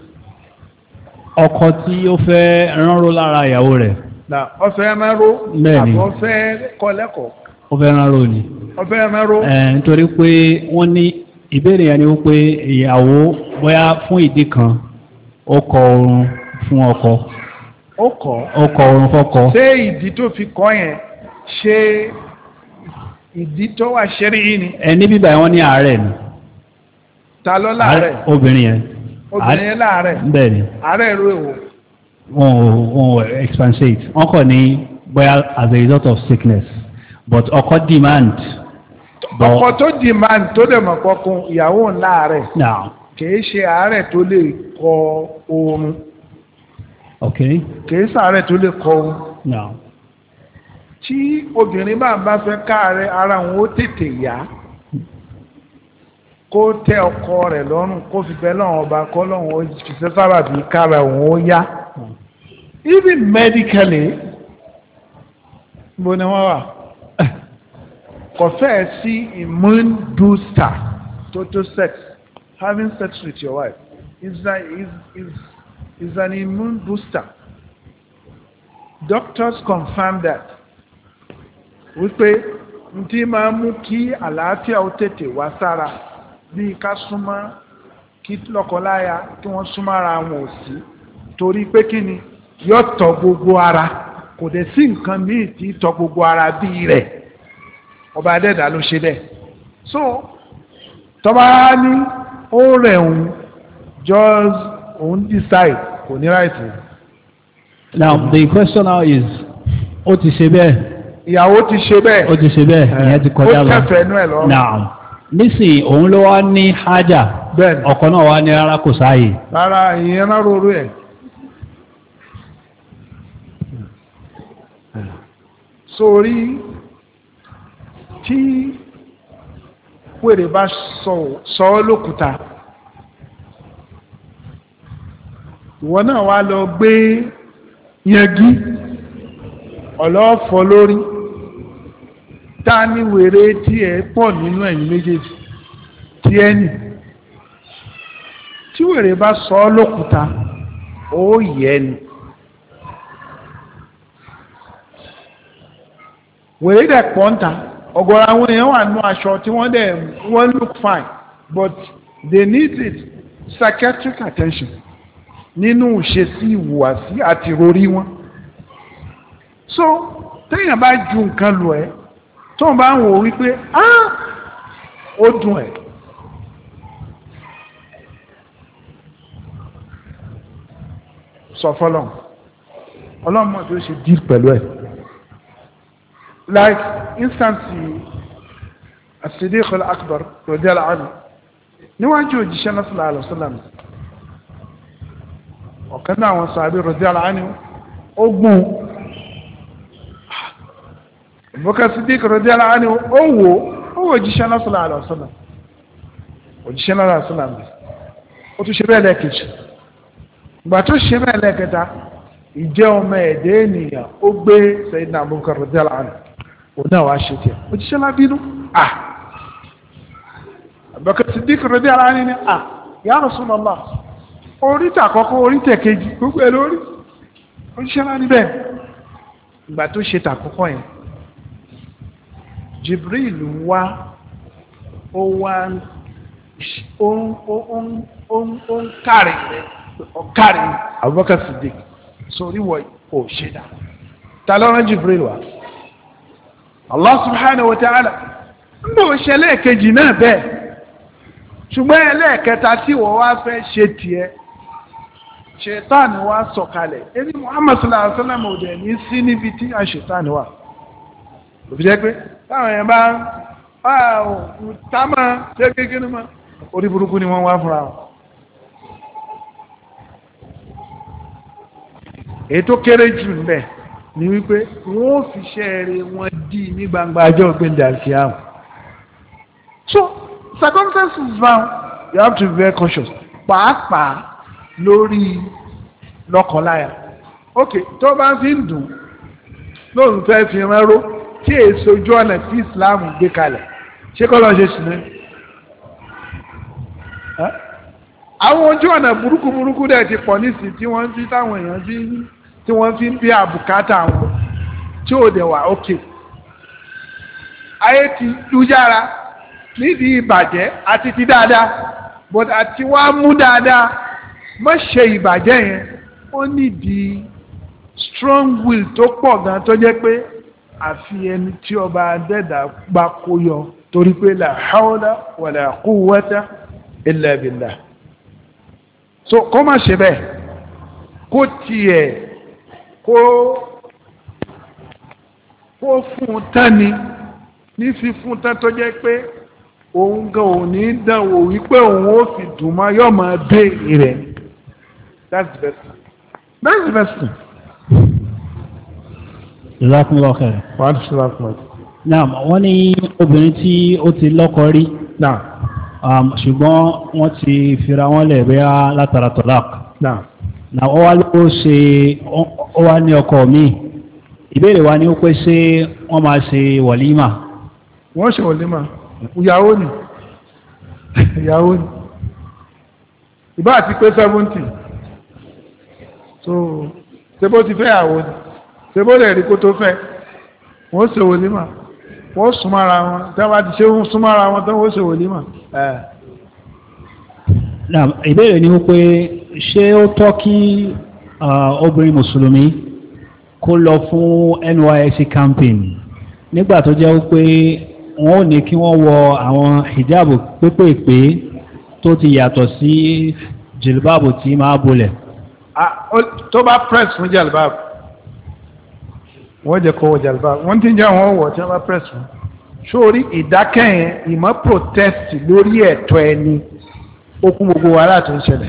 ọkọ tí ó fẹ́ ránró lára ìyàwó rẹ̀. Ọfẹ́ ránró, àbọ̀ ọfẹ́ kọ́lẹ́kọ̀ọ́. Ó fẹ́ ránró ni. Ọfẹ́ ránró. Nítorí pé wọ́n ní ìbéèrè yẹn ni wípé ìyàwó bóyá fún ìdí kan ó kọ oorun fún ọkọ. Ó kọ oorun fọ́kọ. Ṣé ìdí tó fi kọ yẹn ṣé ìdí tó wà ṣẹ́rí yìí ni? Ní bíbá wọn ní àárẹ̀ ni. Ta ló láàárẹ̀? Obìnrin yẹn. obìnrin yẹn láàárẹ̀. bẹ́ẹ̀ni. àárẹ̀ ro èwo. wọn expansate wọn kàn ní bóyá as a result of sickness but ọkọ demand. ọkọ tó demand tó dẹ̀ mọ̀ kọkun ìyàwó láàárẹ̀. kìí ṣe àárẹ̀ tó lè kọ oorun. kìí ṣàárẹ̀ tó lè kọ oorun. tí obìnrin bá fẹ́ káàárẹ̀ ara wọn ó tètè yá kó tẹ ọkọ rẹ̀ lọ́rùn kó fi bẹ́ lọ́wọ́ ọba kọ́ lọ́wọ́ ṣiṣẹ́ sábà bí kára òun ó yá. even medically bó ni wọ́n wà kò fẹ́ sí immune booster total sex having sex with your wife is an immune booster. Doctors confirm that wípé ntí máa mú kí àlàáfíà ó tètè wá sára bí ká súnmọ́ kí lọ́kọláya kí wọ́n súnmọ́ ara wọn ò sí torí pé kí ni yóò tọ́ gbogbo ara kò dẹ̀ sí nǹkan míì tí tọ́ gbogbo ara bí rẹ̀ ọba adẹ́dà ló ṣe bẹ́ẹ̀ so tọ́ba ní ó rẹ̀ òun just òun decide kò ní right. Now the question now is ó ti ṣe bẹ́ẹ̀. ìyàwó ti ṣe bẹ́ẹ̀. ó ti ṣe bẹ́ẹ̀ ìyẹn ti kọjá lọ. ó tẹ̀fẹ̀ inú ẹ̀ lọ́rùn. Now nísìnyí òun ló wá ní hájà ọkọ náà wá ní rárá kò sáàyè. rárá ìyẹn náà rorú ẹ̀. sórí tí wèrè bá sọ ọ́ lókùúta ìwọ náà wá lọ gbé yangi ọlọ́fọ́ lórí tá ní wèrè tí ẹ pọ̀ nínú ẹ̀yin méjèèjì tí ẹ nì tí wèrè bá sọ ọ́ lókùúta ó yẹ ni wèrè dẹ̀ pọ̀ ń ta ọ̀gọ̀rọ̀ àwọn èèyàn wà nínú aṣọ tí wọ́n look fine but they need it psychiatric attention nínú ìṣesí ìhùwàsí àti ìròrí wọn so téèyàn bá ju nǹkan lù ẹ́ tó ń bá ń wò wípé ó dùn ẹ́ sọ fọlọ́n ọlọ́mọ tó ṣe deal pẹ̀lú ẹ̀ like instance as-Siddiq al-Akbar radiyallahu anhu níwájú òjíṣẹ́ náà sallallahu alaihi wasallam ọ̀kan náà àwọn sàbí radiyallahu anhu ó gbọ́n Abubakar Siddiq radiyallahu anhu ó wò òjíṣẹ́ náà sallallahu alaihi wasallam òjíṣẹ́ náà sallallahu alaihi wasallam ó tún ṣe bẹ́ẹ̀ lẹ́ẹ̀kejì ìgbà tó ṣe bẹ́ẹ̀ lẹ́ẹ̀kẹta ìjẹ́ ọmọ ẹ̀dẹ́ ènìyàn ó gbé Sayyidina Abubakar radiyallahu anhu òun náà wá ṣe tiẹ̀ òjíṣẹ́ náà bínú Abubakar Siddiq radiyallahu anhu ni ya Rasulullah oríta àkọ́kọ́ oríta kejì gbogbo ẹ̀ lórí òjíṣẹ́ náà níbẹ̀ ìgbà tó ṣe tàkọ́kọ́ yẹn Jibril wá ó wá ó ń kárí Abubakar Siddiq sórí wọ ò ṣe dá ta ló rán Jibril wá Allah subhanahu wa ta'ala ń bò ṣe lẹ́ẹ̀kejì náà bẹ́ẹ̀ ṣùgbọ́n ẹlẹ́ẹ̀kẹta tí wọ́n wá fẹ́ ṣe tiẹ̀ ṣètánì wá sọ̀kalẹ̀ ẹni Muhammad sallallahu alaihi wasallam ò dẹ̀ ní sí níbi tí a ṣètánì wà ló fi jẹ́ pé táwọn èèyàn bá támà ṣe kékeré mọ́ orí burúkú ni wọ́n wá fúnra wọn. èyí tó kéré jù níbẹ̀ ni wípé wọ́n fi ṣẹ́ẹ̀rẹ̀ wọn dì ní gbangba ọjọ́ gbẹ̀ndẹ̀ àlùkìyámà. So circumstances now you have to be very cautious pàápàá lórí lọ́kọláya ok tó bá fi ń dùn lóòrùn fẹ́ fi ránró tí èso ojú ọ̀nà tí Islam gbé kalẹ̀ ṣé kọ́ lọ ṣe sùn ní. àwọn ojú ọ̀nà burúkú burúkú dẹ̀ ti pọ̀ nísì tí wọ́n fi táwọn èèyàn tí wọ́n fi ń bí àbùkátà wọn tí ò dẹ̀ wà ok ayé ti lújára nídìí ìbàjẹ́ àti ti dáadáa but àti wá mú dáadáa má ṣe ìbàjẹ́ yẹn ó nídìí strong will tó pọ̀ gan tó jẹ́ pé àfi ẹni tí ọba adẹ́dà gbà kó yọ torí pé la hawla wala quwwata illa billah so kó má ṣe bẹ́ẹ̀ kó tiẹ̀ kó fún un tán ni ní fífún tán tó jẹ́ pé òun gan ò ní dánwò wípé òun ó fi dùn mọ́ yóò máa dé rẹ̀ that's the best thing. That's the best thing. Jazakumullahu khairan. Wàá ti ṣe lápò. Naam, wọ́n ní obìnrin tí ó ti lọ́kọ rí. Naam. Ṣùgbọ́n wọ́n ti fira wọn lẹ̀ bẹ́ẹ̀ látara tọ́lák. Naam. Náà ó wá ló ṣe ó wá ní ọkọ mi. Ìbéèrè wa ni ó pé ṣé wọ́n máa ṣe wàlímà. Wọ́n ṣe wàlímà. Ìyàwó ni. Ìyàwó ni. Ìbá àti pé 70. So ṣe bó ti fẹ́ ìyàwó ni. Ṣe bó lè rí kó tó fẹ́. Wọ́n ṣe wàlímà. Wọ́n súnmọ́ ara wọn. Tí wọ́n bá ti ṣe súnmọ́ ara wọn tán wọ́n ṣe wàlímà. Ìbéèrè ni wípé ṣé ó tọ́ kí obìnrin mùsùlùmí kó lọ fún NYSC campaign nígbà tó jẹ́ wípé wọ́n ò ní kí wọ́n wọ àwọn hijabu pépèpé tó ti yàtọ̀ sí jìlbáàbù tí máa bolẹ̀. Tó bá press fún jìlbáàbù wọ́n jẹ́ kó wọ jìlbáàbù wọ́n ti jẹ́ àwọn ọwọ́ tí wọ́n bá press fún. Sórí ìdákẹ́yìn ìmọ̀ protest lórí ẹ̀tọ́ ẹni ó kún gbogbo wàhálà tó ń ṣẹlẹ̀.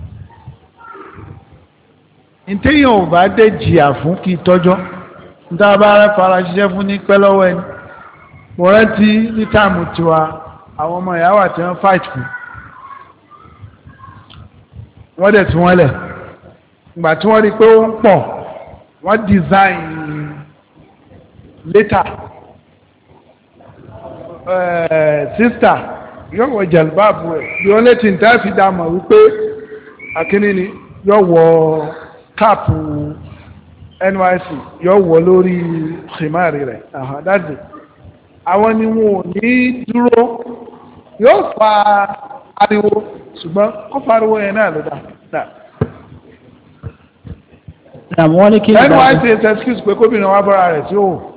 Ntẹ́yìn ò bá dé jìyà fún kí tọ́jọ́ níta bá rẹ́ fara ṣiṣẹ́ fún ní pẹ́ lọ́wọ́ ẹni. Mo rántí ní táàmù tiwa àwọn ọmọ ìyàwó àti wọn fight fún. Wọ́n dẹ̀ tí wọ́n lẹ̀. Ìgbà tí wọ́n rí pé ó ń pọ̀ wọ́n design later. Sister yóò wọ jàlbáàbù ẹ̀ bí wọ́n létí ní táàfì dámọ̀ wípé akíní ni yóò wọ káàpù NYSC yóò wọ lórí khimari rẹ̀ that's it. Àwọn ni wọn ò ní dúró yóò fa ariwo ṣùgbọ́n kó fariwo yẹn náà ló dá. NYSC is excuse pé kóbìnrin wa bọ́ra rẹ̀ tí ó wò.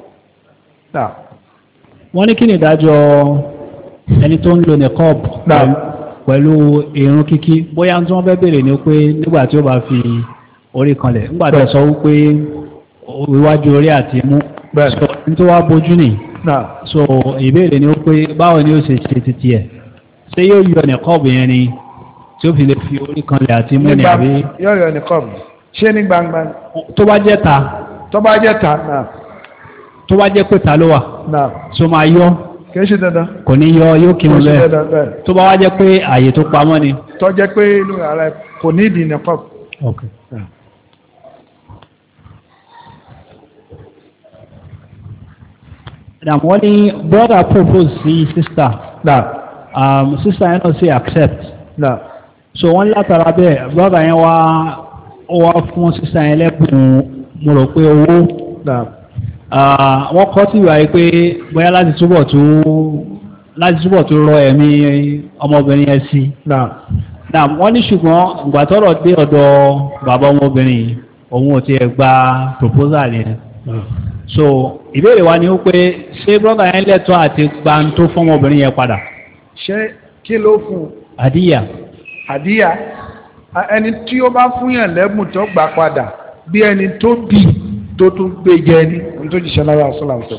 Wọ́n ní kí ni ìdájọ́ ẹni tó ń lo nìkọ́ọ̀b pẹ̀lú irun kíkí bóyá tí wọ́n fẹ́ bèèrè ni pé nígbà tí ó bá fi orí kanlẹ̀ nígbà tí ó sọ wípé iwájú orí àti imú so ní tó wá bójú nì so ìbéèrè ni pé báwo ni ó ṣe ṣe títí ẹ̀ ṣé yóò yọ nìkọ́ọ̀b yẹn ni tí ó fi lè fi orí kanlẹ̀ àti imú ni àbí. yóò yọ nìkọ́ọ̀b ṣé ní gbangba. tó bá jẹ́ ta. tó bá jẹ́ ta náà. tó bá jẹ́ pé ta ló wà. so máa yọ. kìí ṣe dandan. kò ní yọ yóò kí wọn bẹ́ẹ̀ tó bá wá jẹ́ pé àyè tó pamọ́ ni. tó jẹ́ pé inú ara kò ní ìdí nìkan. wọ́n ní brother propose sí sister. Sister yẹn náà sì accept. So wọ́n ní látara bẹ́ẹ̀ brother yẹn wá fún sister yẹn lẹ́bùn mo rò pé owó. Wọ́n kọ́ sí ìwà yìí pé bóyá láti túbọ̀ tó rọ ẹ̀mí ọmọbìnrin yẹn sí. Wọ́n ní ṣùgbọ́n ìgbà tọ́rọ̀ dé ọ̀dọ̀ bàbá ọmọbìnrin òun ò tiẹ̀ gba proposal yẹn. So ìbéèrè wa ni ó pé ṣé brọ́dà yẹn lẹ́tọ́ àti gba ń tó fún ọmọbìnrin yẹn padà. ṣé kí ló fún un. àdíyà. àdíyà ẹni tí ó bá fún yàn lẹ́bùn tó gbà padà bí ẹni tó bì tó tún gbé jẹ ní ohun tó jíṣẹ́ lára àṣọlá ń sọ.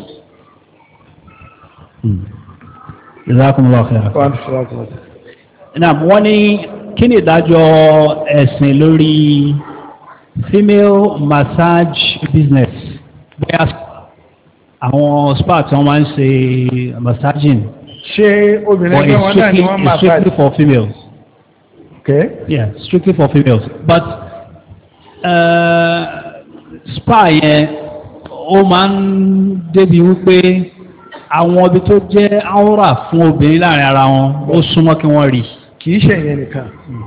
Jazakumullahu khairan. Wọ́n ní kí ni ìdájọ́ ẹ̀sìn lórí female massage business bóyá àwọn spa tí wọ́n máa ń ṣe massaging. ṣé obìnrin ẹgbẹ́ wọn náà ni wọ́n massage. strictly for females. Okay. Yeah, strictly for females. But spa yẹn ó máa ń débi wípé àwọn ibi tó jẹ́ àwòrà fún obìnrin láàrin ara wọn ó súnmọ́ kí wọ́n rí. kì í ṣe ìyẹn nìkan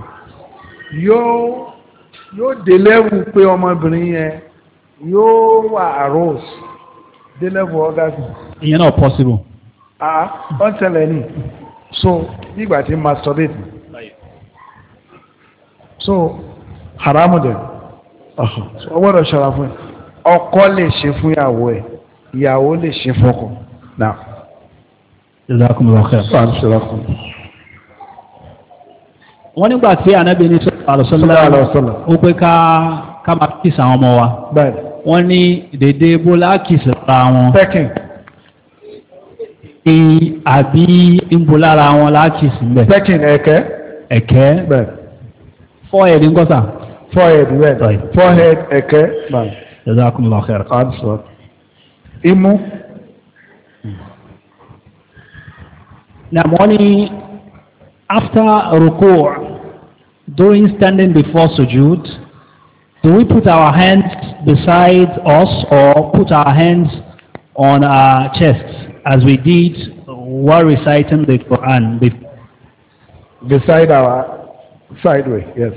yóò dé lẹ́wù pé ọmọbìnrin yẹn yóò wà arose dé lẹ́wù orgasm. ìyẹn náà possible. ó ń ṣẹlẹ̀ ní so nígbà tí masturbate so haramu dẹ̀ ọ gbọ́dọ̀ ṣọ́ra fún ẹ ọkọ lè ṣe fún ìyàwó ẹ ìyàwó lè ṣe fọ́kọ. Now, Jazakumullahu khair. wọ́n nígbà tí ànábì ní àlọ́sọ́lá ó pé ká máa kìsì àwọn ọmọ wa wọ́n ní dédé bólá kìsì ra wọn àbí ìbúlára wọn lákìsì mẹ́ ẹ̀kẹ́ forehead ń gọ́sà forehead ẹ̀kẹ́ jazakumullahu khairan imú na money after ruku' during standing before sujood, do we put our hands beside us or put our hands on our chests as we did while reciting the Quran? Beside our sideway, yes.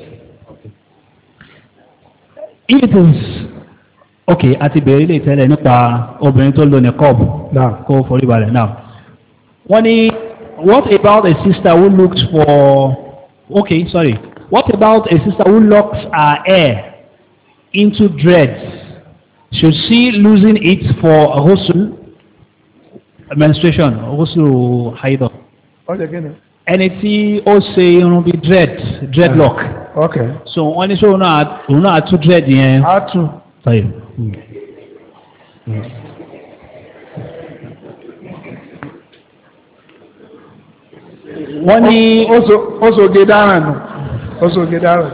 If it is okay, àti bẹ̀rẹ̀ lè tẹ́lẹ̀ nípa obìnrin tó lò ní cob kó forí balẹ̀ now. Wọ́n ní, what about a sister who looked for, okay, sorry. What about a sister who locks her hair into dreads? Should she losing it for a ghusl, menstruation, ghusl haidọ̀? Ẹni tí ó ṣe irun bí dreadlock. Okay. So wọ́n ní sọ òun náà tú dread yẹn. Á tú. Sorry. Wọ́n ní ó sògé dáràn nù. Ó sògé dáràn.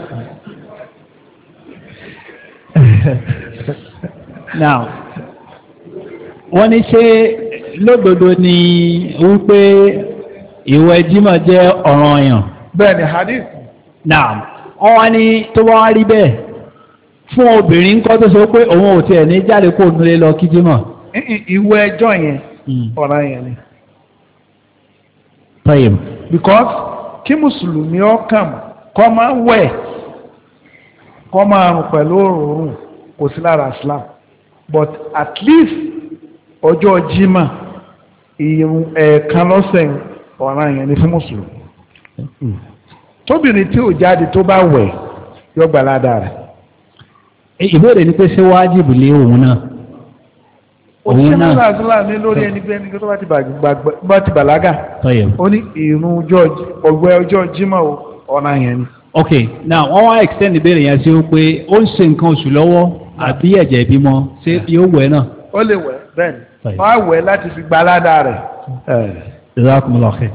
Now, wọ́n ní ṣé lódodo ni wípé ìwẹ̀ jímọ̀ jẹ́ ọ̀ranyàn. Bẹ́ẹ̀ni hadith. Now, wọ́n wá ní tó wá rí bẹ́ẹ̀ fún obìnrin kọ́ tó sọ pé òun ò tiẹ̀ ní jáde kó nílé lọ kí jímọ̀. Ìwẹ̀ ẹjọ́ yẹn ọ̀ranyàn ni. Tayyib. Because kí mùsùlùmí ọkàn kọ́ máa wẹ̀ kọ́ máa rùn pẹ̀lú òórùn kò sí lára Islam, but at least ọjọ́ jímọ̀ ìrun ẹ̀ẹ̀kan lọ́sẹ̀ ọ̀ranyàn ni fún mùsùlùmí. Tóbìnrin tí ò jáde tó bá wẹ̀ yóò gbà ládàá rẹ̀. Ìbéèrè ni pé ṣé wájìbù lé òun náà? Òun náà òṣìṣẹ́ ní lórí ẹni bí ẹni tó bá ti bàlágà. Ó ní ìrun ọgbẹ́ ọjọ́ jímọ̀ ọ̀ranyàn ni. Okay, now wọ́n wá extend ìbéèrè yẹn sí ó pé ó ń ṣe nǹkan oṣù lọ́wọ́ àbí ẹ̀jẹ̀ ìbímọ ṣé yóò wẹ̀ náà? Ó lè wẹ̀ bẹ́ẹ̀ ni wọ́n á wẹ̀ láti fi gba ládàá rẹ̀. Jazakumullahu khair.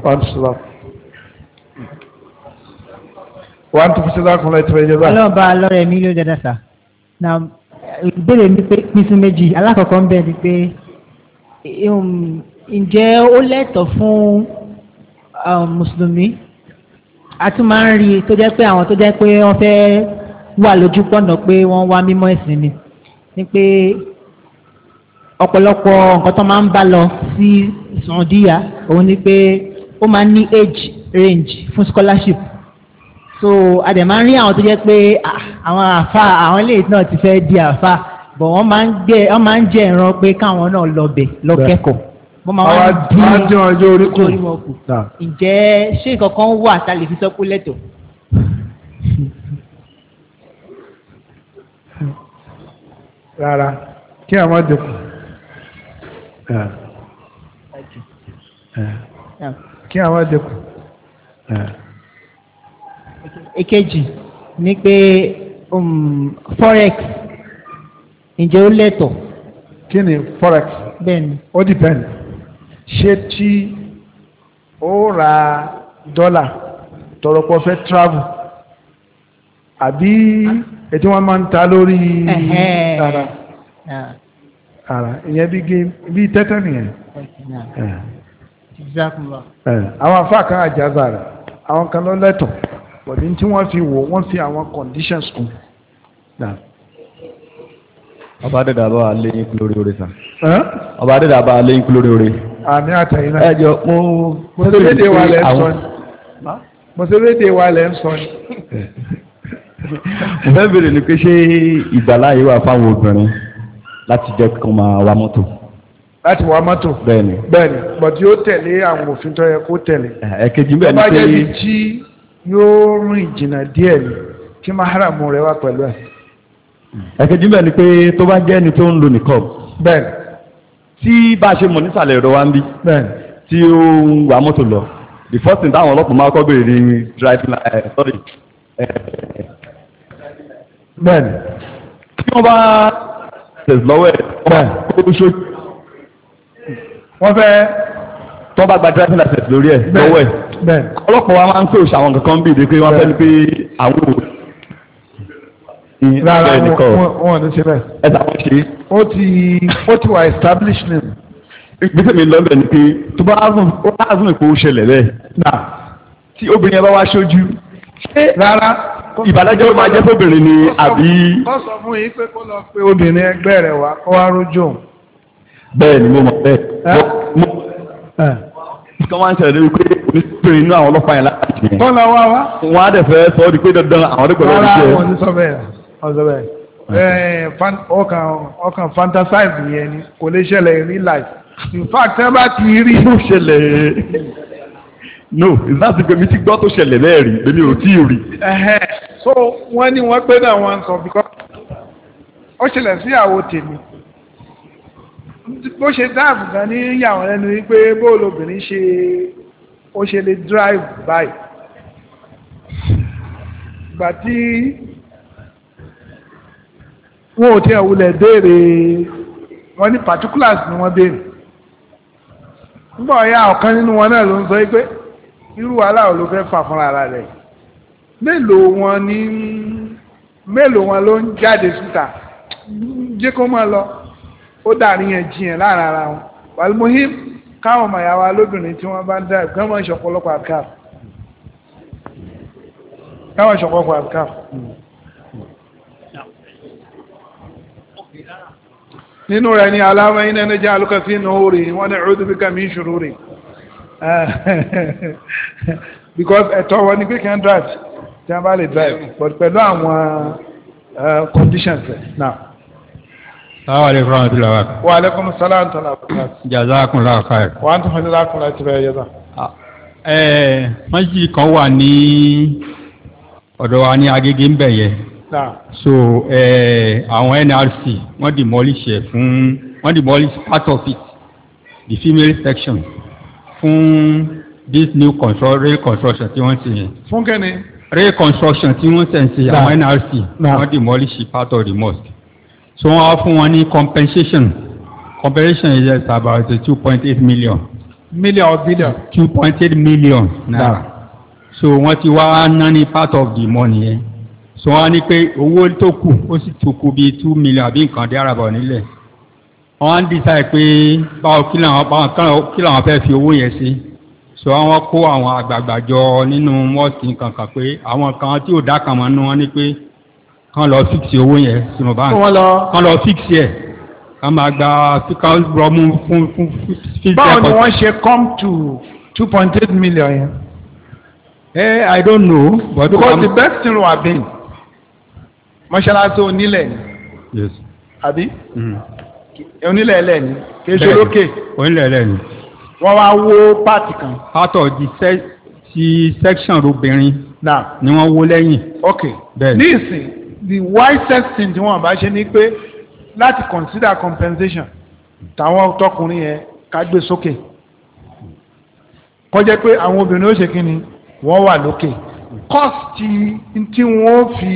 Wọ́n tún fi ṣe lákùnrin ẹ̀tọ́ ẹ̀jẹ̀ báyìí. Ọlọ́run bá lọ́rẹ̀ mi ló dáadáa sà. Now ìbéèrè mi pé pín sí méjì. Alákọ̀ọ́kọ́ ń bẹ̀ ni pé ǹjẹ́ ó lẹ́tọ̀ọ́ fún mùsùlùmí a tún máa ń rí tó jẹ́ pé àwọn tó jẹ́ pé wọ́n fẹ́ wà lójú pọ̀nà pé wọ́n wá mímọ́ ẹ̀sìn ni pé ọ̀pọ̀lọpọ̀ nǹkan tó máa ń bá lọ sí Saudiya òun ni pé ó máa ń ní age range fún scholarship. So a dẹ̀ máa ń rí àwọn tó jẹ́ pé àwọn àfa àwọn ilé náà ti fẹ́ di àfa bọ̀ wọ́n máa ń jẹ́ ìran pé káwọn náà lọ bẹ̀ lọ kẹ́kọ̀ọ́ wọ́n máa wá dín ọjọ́ orí kù. Ǹjẹ́ ṣé nǹkan kan wà tá a lè fi sọ pé lẹ́tọ̀? Rárá kí àwọn dẹkùn kí àwọn dẹkùn. Èkejì ni pé forex ǹjẹ́ ó lẹ́tọ̀? Kí ni forex? Bẹ́ẹ̀ni. Ó depend. Ṣé tí ó ra dọ́là tọrọpọ̀ fẹ́ travel àbí ètí wọ́n máa ń ta lórí ara ìyẹn bí tẹ́tẹ́ nìyẹn. Àwọn afá kan àjàzà rẹ̀ àwọn kan ló lẹ́tọ̀ pọ̀dí tí wọ́n fi wò wọ́n fi àwọn conditions kún. Ọba dẹ́dà bá léyìn kú lórí orí sàn. Ọba dẹ́dà bá léyìn kú lórí orí. Àmì àtẹ̀yìn náà. Ẹjọ́ mo ṣe léde wa lẹ́ ń sọ ni. Mo ṣe léde wa lẹ́ ń sọ ni. Mo fẹ́ bèrè ni pé ṣé ìgbàláyé wà fáwọn obìnrin láti jẹ́ kí wọ́n máa wa mọ́tò. Láti wa mọ́tò. Bẹ́ẹ̀ni. Bẹ́ẹ̀ni bọ̀dí yóò tẹ̀lé àwọn òfin tó yẹ kó tẹ̀lé. Ẹ̀kejì bẹ́ẹ̀ ni pé. Tó bá jẹ́ bí tí yóò rìn jìnnà díẹ̀ ni kí máhàrámù rẹ̀ wá pẹ̀lú ẹ̀. Ẹ̀kejì bẹ́ẹ̀ ni pé tó bá jẹ́ ẹni tó ń lo nìkọ́b. Bẹ́ẹ̀ni. Tí bá a ṣe mọ̀ nísàlẹ̀ ẹ̀rọ wa ń bí. Bẹ́ẹ̀ni. Tí ó ń wa mọ́tò lọ. the first thing táwọn ọlọ́pàá máa kọ́ béèrè ní driving sorry bẹ́ẹ̀ni tí wọ́n bá tẹ̀sí lọ́wọ́ ẹ̀ wọ́n fẹ́ tó bá gba driving license lórí ẹ̀ lọ́wọ́ ẹ̀ ọlọ́pàá wa máa ń pè òṣà àwọn kankan bíi pé wọ́n fẹ́ ní pé àwọn ò rárá wọn ò ní ṣe bẹ́ẹ̀ ẹ̀sà wọn ṣe ó ti wà established name. ìgbésẹ̀ mi lọ́bẹ̀ ni pé tó bá azùn ìpò ṣẹlẹ̀ bẹ́ẹ̀ tí obìnrin yẹn bá wá ṣojú ṣé rárá ìbàlájẹ́ ló máa jẹ́ fóbìnrin ni àbí. kọ́ sọ fún yín pé kó lọ pé obìnrin ẹgbẹ́ rẹ̀ wá kó wá rójú òun. bẹ́ẹ̀ ni mo mọ̀ bẹ́ẹ̀ kọ́ máa ń ṣẹlẹ̀ lórí pé oníṣẹ́ inú àwọn ọlọ́pàá yẹn láti yẹn. kọ́ lọ wá wá. wọ́n á dẹ̀ fẹ́ sọ ọ́ di pé dandan àwọn ọdẹ́gbẹ̀rẹ̀ ọdún jẹ́. rárá wọn ti sọ bẹ́ẹ̀ ọ̀sọ̀ bẹ́ẹ̀ ọkàn fantasize yẹn ni kò lè ṣẹlẹ̀ in real life in fact ẹ bá ti rí. inú ṣẹlẹ̀ no it's not the mi ti gbọ́ tó ṣẹlẹ̀ bẹ́ẹ̀ rí èmi ò tí ì rí. so wọ́n ní wọ́n pé náà wọ́n sọ because ó ṣẹlẹ̀ sí àwo tèmi bó ṣe dáàbò gan ní yàwọn lẹ́nu wípé bóòlù obìnrin ṣe ó ṣe lè drive by ìgbà tí wọn ò tí ẹ̀ wulẹ̀ béèrè wọn ní particulars ni wọ́n béèrè nígbà ọ̀yá ọ̀kan nínú wọn náà ló ń sọ pé irú wàhálà ló fẹ́ fà fúnra ara rẹ̀ mélòó wọn ló ń jáde síta jẹ́ kó máa lọ ó dàríyàn jiyàn láàrin ara wọn wàlúmọ́hìm káwọn ọmọ ìyàwó alóbìnrin tí wọ́n bá ń dá ìgbọ́n mọ́ ìṣọ̀pọ̀lọpọ̀ àkáà káwọn ìṣọ̀pọ̀lọpọ̀ àkáà. nínú rẹ̀ ni aláwọ̀ iná ní jẹ́ alúkàfí nóòrì wọ́n ní ọdúnbíkà mí ṣòro rẹ̀ because ẹ̀tọ́ wọn ni pé kí wọ́n drive tí wọ́n bá lè drive but pẹ̀lú àwọn conditions now. Assalamu alaikum warahmatullahi wabarakatuh. Wa alaikum assalam wa rahmatullahi. Jazakumullahu khair. Wa antum jazakumullahu khairan jaza. Masjid kan wà ní ọ̀dọ̀ wa ní Agége ń bẹ̀ yẹn. So àwọn NRC wọ́n demolish part of it, the female section, fún this new rail construction tí wọ́n ṣe yẹn. Fún kẹ́ni? Rail construction tí wọ́n ṣe àwọn NRC wọ́n demolish part of the mosque. So wọ́n á fún wọn ní compensation is about 2.8 million. Million or billion? 2.8 million naira. So wọ́n ti wá ná ní part of the money yẹn. So wọ́n á ní pé owó tó kù ó sì tó kù bíi 2 million àbí nǹkan dé àràbọ̀ nílẹ̀. Wọ́n á decide pé báwo kí làwọn fẹ́ fi owó yẹn sí. So wọ́n kó àwọn àgbààgbà jọ nínú mosque kankan pé àwọn kan tí ò dá kan mọ́ nínú wọn ní pé kán lọ fíksì owó yẹn sínú báńkì kán lọ fíksì ẹ̀ kán máa gba kán rọmú fún fíksì. báwo ni wọ́n ṣe come to 2.8 million yẹn. I don't know. But because the best thing would have been mọ́ṣáláṣí onílẹ̀ ni. Yes. àbí onílẹ̀ ẹlẹ́ ni kì í ṣe lókè. onílẹ̀ ẹlẹ́ ni. wọ́n wá wó pààtì kan. part of the section obìnrin ni wọ́n wó lẹ́yìn. ok ní ìsìn the wisest thing tí wọ́n bá ṣe ni pé láti consider compensation tàwọn tọkùnrin yẹn ká gbé sókè kó jẹ́ pé àwọn obìnrin ó ṣe kí ni wọ́n wà lókè cost tí wọ́n fi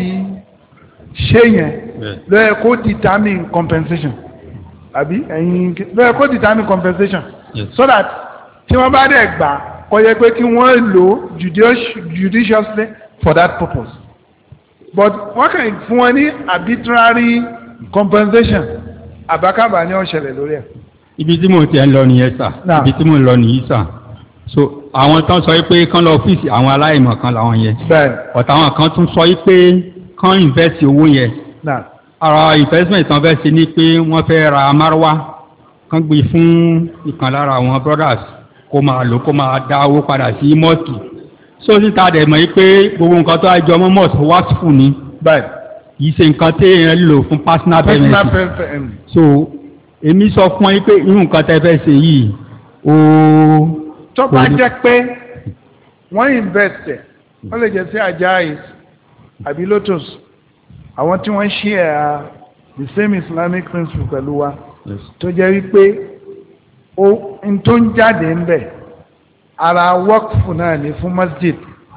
ṣe yẹn ló yẹ kó determine compensation àbí ẹ̀yin ló yẹ kó determine compensation so that tí wọ́n bá dẹ̀ gbà kó jẹ́ pé kí wọ́n lò judiciously for that purpose. But wọ́n kàn fún wọn ní arbitrary compensation àbákàbà ní ọ̀ṣẹ̀lẹ̀ lórí ẹ̀. Ibi tí mo ti ẹ̀ ń lọ nìyẹn sà. Ibi tí mo ń lọ nìyí sà. So àwọn tán sọ pé kán lọ ọ́fíìsì àwọn aláìmọ̀ kan làwọn yẹn. Ọ̀tá àwọn kan tún sọ pé kán invest owó yẹn. Ara investment tán fẹ́ ṣe ni pé wọ́n fẹ́ ra márúwá kán gbé fún ìkan lára àwọn brothers kó máa lò kó máa dá owó padà sí mọ́ọ̀kì. So síta dẹ̀ mọ̀ pé gbogbo nǹkan tó àjọ mọ́ mọ́ọ̀sì wáṣífù ni kì í ṣe nǹkan tí èèyàn lò fún personal benefit. So èmi sọ fún ẹ pé irú nǹkan tẹ́ fẹ́ ṣe yìí ó. tó bá jẹ́ pé wọ́n invest ẹ̀ wọ́n lè jẹ́ sí Ajayi àbí Lotus àwọn tí wọ́n share the same Islamic principle pẹ̀lú wa tó jẹ́ wípé n tó ń jáde ń bẹ̀ ara wọ́ọ̀kù náà ní fún masjid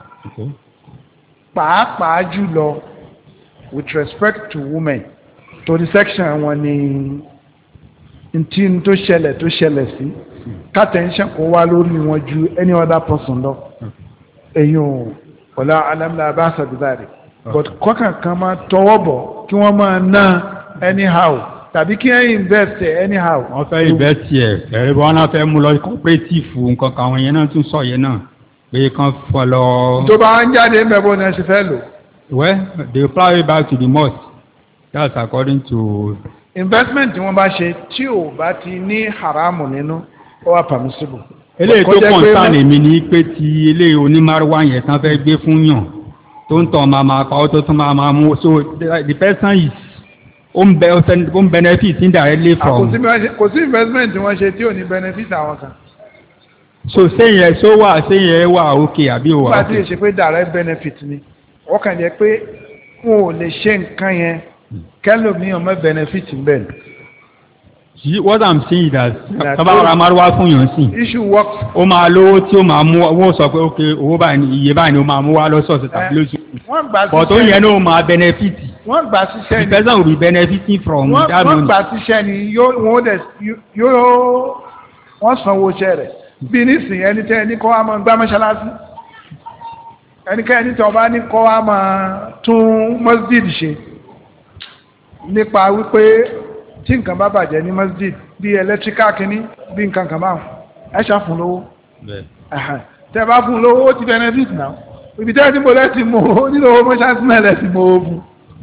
pàápàá jùlọ with respect to women torí section wọn ni ntí tó ṣẹlẹ̀ sí kátẹ́ńṣẹ́ kó wá lórí wọn ju any other person lọ èyí ò wọlé alámìlá bá sàbíbáre but kọ́kàn kan máa tọwọ́ bọ̀ kí wọ́n máa ná anyhow tàbí kí wọ́n invest anyhow. wọ́n fẹ́ invest yẹ ẹ̀rẹ́ bí wọ́n náà fẹ́ mú lọ cooperative nǹkan kan àwọn yẹn náà tún sọ yẹn náà pé kán fọ́ lọ. tó bá ń jáde mẹ́bọ̀ náà ṣe fẹ́ lò. well they fly back to the mosque that's according to. investment tí wọ́n bá ṣe tí ò bá ti ní haramu nínú ó wà permissible. eléyìí tó concern èmi ni pé ti eléyìí onímàrúwá yẹn tán fẹ́ gbé fún yàn tó ń tàn máa pa ọ́ tó tún máa mú so the person is ó ń benefit indirectly from. kò sí investment tí wọ́n ṣe tí ò ní benefit àwọn kan. so sẹ́yìn wà ok àbí o wà ok. nígbà tí èsì pé direct benefit ni wọ́n kàn jẹ́ pé wọn ò lè ṣe nǹkan yẹn kẹ́lòmíì ọmọ benefit ń bẹ̀. what I'm saying is that tábàárà márùwá fún yàn sí. issue works. ó máa lówó tí ó máa mú owó sọ pé ok owó báyìí iye báyìí ni ó máa mú wá lọ́sọ̀ọ̀sẹ̀ tàbí lóṣù. wọ́n gbà síṣẹ́ but ó yẹn náà máa benefit. wọ́n gbà síṣẹ́ ni the person will be benefiting from that money. wọ́n gbà síṣẹ́ ni wọ́n sanwó iṣẹ́ rẹ̀ bí nísìnyí ẹni tẹ́ ẹni kọ́ wa máa gbá mọ́ṣáláṣí ẹnikẹ́ni tí ọba ní kọ́ wa máa tún masjid ṣe nípa wípé tí nǹkan bá bàjẹ́ ní masjid bí electrical kìíní bí nǹkan kan máa ẹ ṣàfún lówó tẹ́ bá fún lówó ó ti benefit náà ibi tẹ́ ti bọ́lẹ̀ ti mọ̀ ó nílò owó mọ́ṣáláṣí mẹ́lẹ̀ ti mọ̀ ó fún.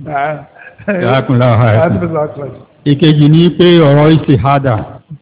ìkejì ni pé ọ̀rọ̀ ìṣèhádà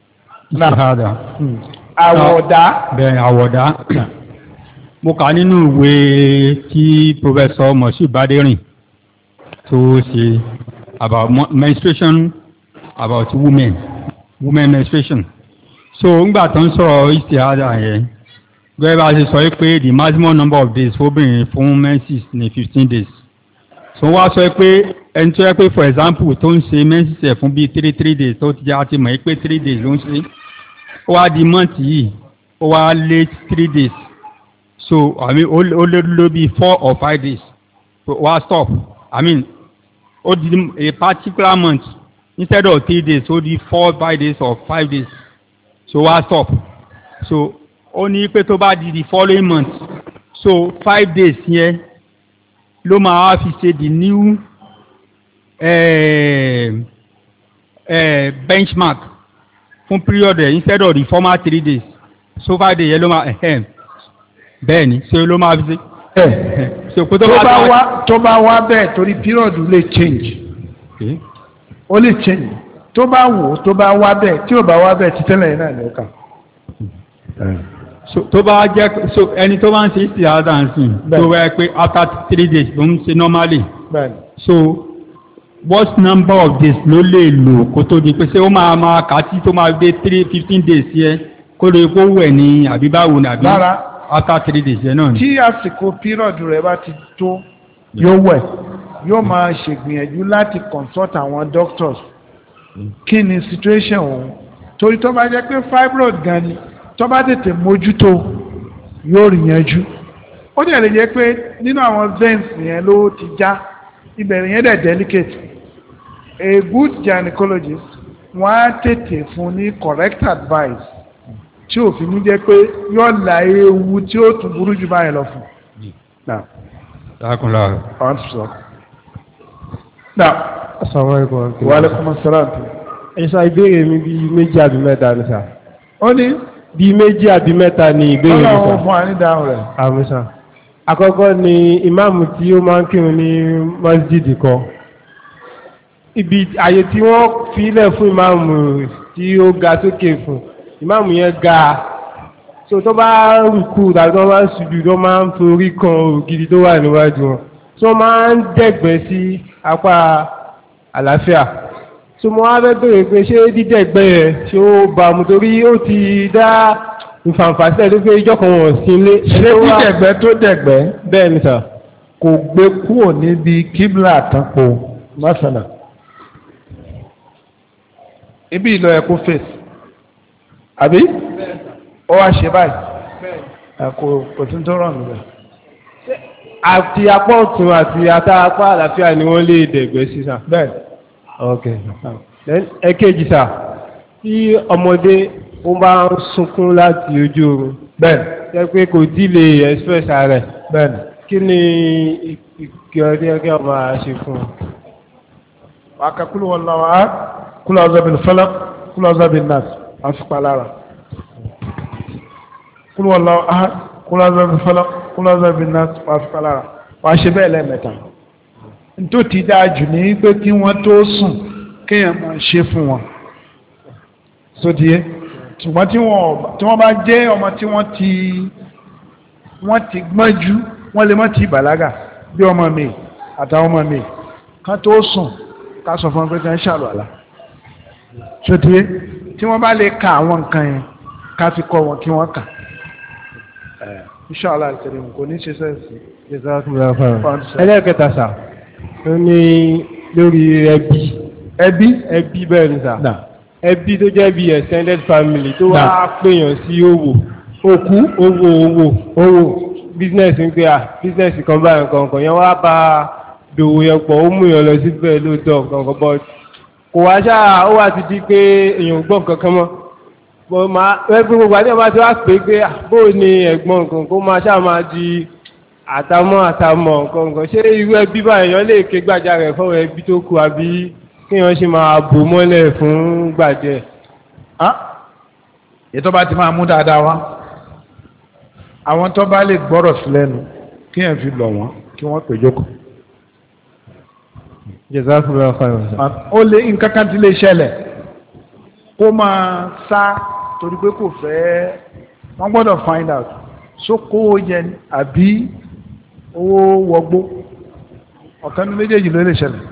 àwọ̀dá. bẹ́ẹ̀ àwọ̀dá mo kà nínú ìwé tí professor Moshood Baderin tó ṣe about menstruation about women menstruation so ngbà tó ń sọ̀rọ̀ ìṣèhádà yẹn gẹ́gẹ́ bá ṣe sọ pé the maximum number of days fóbìnrin fún menses ní 15 days so wá sọ pé ẹni tó yẹ pé for example tó ń ṣe menses ẹ̀ fún bíi 3 days tó ti jẹ́ àti mọ̀ pé 3 days ló ń ṣe ó wá di month yìí ó wá late 3 days so I mean ó lé ló bí 4 or 5 days so wá stop I mean ó di a particular month instead of 3 days ó di 4 5 days or 5 days so wá stop so ó ní pé tó bá di the following month so 5 days yẹn ló máa fi ṣe the new benchmark fún period rẹ̀ instead of the former 3 days so 5 days yẹn ló máa bẹ́ẹ̀ ni ṣe ló máa fi ṣe. so tó bá wá bẹ́ẹ̀ torí period lè change ó lè change tó bá wò tó bá wá bẹ́ẹ̀ tí ò bá wá bẹ́ẹ̀ ti tẹ́lẹ̀ náà ló kà. so tó bá jẹ́ so ẹni tó bá ń ṣe ìsì àdáǹsìn tó wẹ́ pé after 3 days ló ń ṣe normally so what number of days ló lè lò kó tó di pé ṣé ó máa kà á tí tó máa dé 15 days yẹ kó lè kó wẹ̀ ní àbí báwo ní àbí after 3 days yẹn náà ni. tí àsìkò period rẹ̀ bá ti tó yóò wẹ̀ yóò máa ṣègbìyànjú láti consult àwọn doctors kí ni situation òun torí tó bá jẹ́ pé fibroid gan ni tó bá tètè mójútó yóò rí yanjú ó dẹ̀ lè jẹ́ pé nínú àwọn veins yẹn ló ti já ìbẹ̀rẹ̀ yẹn dẹ̀ delicate a good gynecologist wọ́n á tètè fún ní correct advice tí òfin ní jẹ́ pé yóò la ewu tí ó tún burú jù báyìí lọ fún. Wa alaikum assalam. Ẹ̀sà ìbéèrè mi bí méjì àbí mẹ́ta ní sà. Ó ní? Bí méjì àbí mẹ́ta ní ìbéèrè mi sà. Ọlọ́run fún wa ní dáhùn rẹ̀. Àmì sà. Àkọ́kọ́ ni ìmáàmù tí ó máa ń kírun ní mọ́sídìdì kan. Ibi àyè tí wọ́n fi ilẹ̀ fún ìmáàmù tí ó ga sókè fún. Ìmáàmù yẹn ga. So tó bá rùkú tàbí tó máa ń sùjú tó máa ń forí kan ògiri tó wà níwájú wọn. Tó máa ń dẹ̀gbẹ́ sí apá àlàáfíà. So mo wá fẹ́ bèèrè pé ṣé dídẹ̀gbẹ́ yẹn ṣé ó bá mu torí ó ti dá ìfàǹfàṣẹ́ tó fẹ́ ìjọ kan wọ̀n sí ilé. ṣé dídẹ̀gbẹ́ tó dẹ̀gbẹ́. bẹ́ẹ̀ ni sà. kò gbé kúrò níbi kíbla àtàkù mọ́sánà. ibi ìlọ ẹ̀kọ́ fèsì. àbí ó wá ṣe báyìí. kò tún tó rọ̀ níbẹ̀. àti apá ọ̀tún àti apá àlàáfíà ni wọ́n lè dẹ̀gbẹ́ sí sà. bẹ́ẹ̀. ok ẹ̀kejì sà tí ọmọdé ó bá ń sunkún láti ojú oorun. bẹ́ẹ̀. jẹ́ pé kò tí lè express rẹ̀. bẹ́ẹ̀. kí ni ìkẹ́ ọmọ ṣe fún un. wàá kúlù wọn lọ wá kúlù ọ̀zọ́ bíi fọlọ́ kúlù ọ̀zọ́ bíi nas wàá fi pa lára. kúlù wọn lọ wá kúlù ọ̀zọ́ bíi fọlọ́ kúlù ọ̀zọ́ bíi nas wàá fi pa lára. wàá ṣe bẹ́ẹ̀ lẹ́ẹ̀mẹ́ta. ntó ti dáa jù ní pé kí wọ́n tó sùn kéèyàn máa ṣe fún wọn. sódìé ṣùgbọ́n tí wọ́n bá jẹ́ ọmọ tí wọ́n ti gbọ́njú wọ́n lè má ti bàlágà bí ọmọ mi àtàwọn ọmọ mi ká tó sùn ká sọ fún wọn pé kí wọ́n ṣàlù àlá. sódìé tí wọ́n bá lè ka àwọn nǹkan yẹn ká fi kọ́ wọn kí wọ́n kà. inṣàlá àlùkò kò ní ṣe sẹ́ẹ̀sì. ẹlẹ́ẹ̀kẹta sà ó ní lórí ẹbí bẹ́ẹ̀ ni sà ẹbí tó jẹ́ bí extended family tó wá pèèyàn sí owó business ń pè business kan báyìí kankan yẹn wá bá dòwò yẹn pọ̀ ó mú yẹn lọ síbẹ̀ lóòótọ́ kankan bọ́ kò wá ṣáà ó wá ti di pé èèyàn ò gbọ́ kankan mọ́ bọ́ máa ẹgbẹ́ gbogbo àti ọba tí wàá pè é pé bóò ni ẹ̀gbọ́n nǹkan kó máa ṣáà máa di àtàmọ́ nǹkan ṣé irú ẹbí báyìí yẹn lè ké gbàjarè fọwọ́ ẹbí tó kù àbí kí wọ́n ṣe máa bò mọ́lẹ̀ fún gbàjẹ́. ètò bá ti máa mú dáadáa wá àwọn tó bá lè gbọ́rọ̀ sí lẹ́nu kí wọ́n fi lọ̀ wọ́n kí wọ́n pè jókòó. Jazakumullahu khairan. ó lé nǹkan kan tí lè ṣẹlẹ̀ kó máa sá torí pé kò fẹ́ wọ́n gbọ́dọ̀ find out sókòwò yẹn àbí owó wọgbó ọ̀kan ní méjèèjì ló lè ṣẹlẹ̀.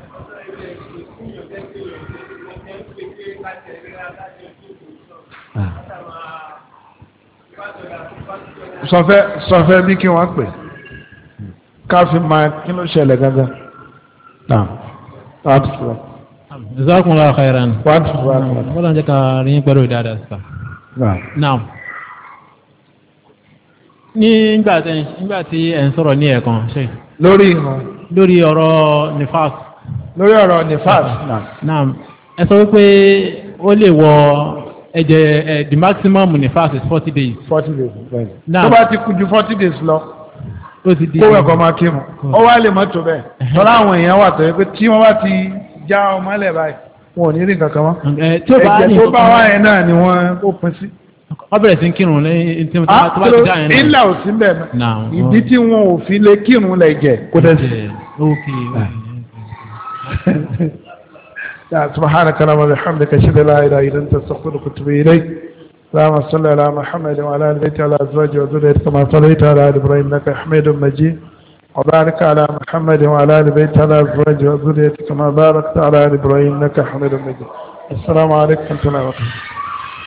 sọfẹ́ bí kí wọ́n pè káfí máa kí ló ṣẹlẹ̀ gangan. Jazakumullahu khairan. wọ́n lọ́n jẹ́ ká rí yín pẹ̀lú dáadáa sí. Now nígbà tí ẹ̀ ń sọ̀rọ̀ ní ẹ̀kan ṣe. lórí ọ̀rọ̀ nifas. Now ẹ sọ wípé ó lè wọ ẹ̀jẹ̀ the maximum nifas is 40 days. 40 days right. Tó bá ti kú ju 40 days lọ kó ẹ̀kọ́ máa kírun ó wá lè mọ́tò bẹ́ẹ̀ tọ́lá àwọn èèyàn wà tó yẹ pé tí wọ́n bá ti já ọmọ ẹlẹ́ báyìí wọn ò ní rí nǹkan kan mọ́ ẹ̀jẹ̀ tó bá wá yẹn náà ni wọ́n ó pín sí. wọ́n bẹ̀rẹ̀ sí kírun lẹ́yìn tí wọ́n bá ti já yẹn náà. ilà ò sí bẹ́ẹ̀ ìdí tí wọn ò fi lè kírun lẹ̀ jẹ́ kó dẹ̀ sí. سبحانك اللهم وبحمدك اشهد ان لا اله الا انت استغفرك واتوب اليك اللهم صل على محمد وعلى ال بيته وعلى ازواجه وذريته كما صليت على ال ابراهيم انك حميد مجيد وبارك على محمد وعلى ال بيته وعلى ازواجه وذريته كما باركت على ال ابراهيم انك حميد مجيد السلام عليكم ورحمه الله وبركاته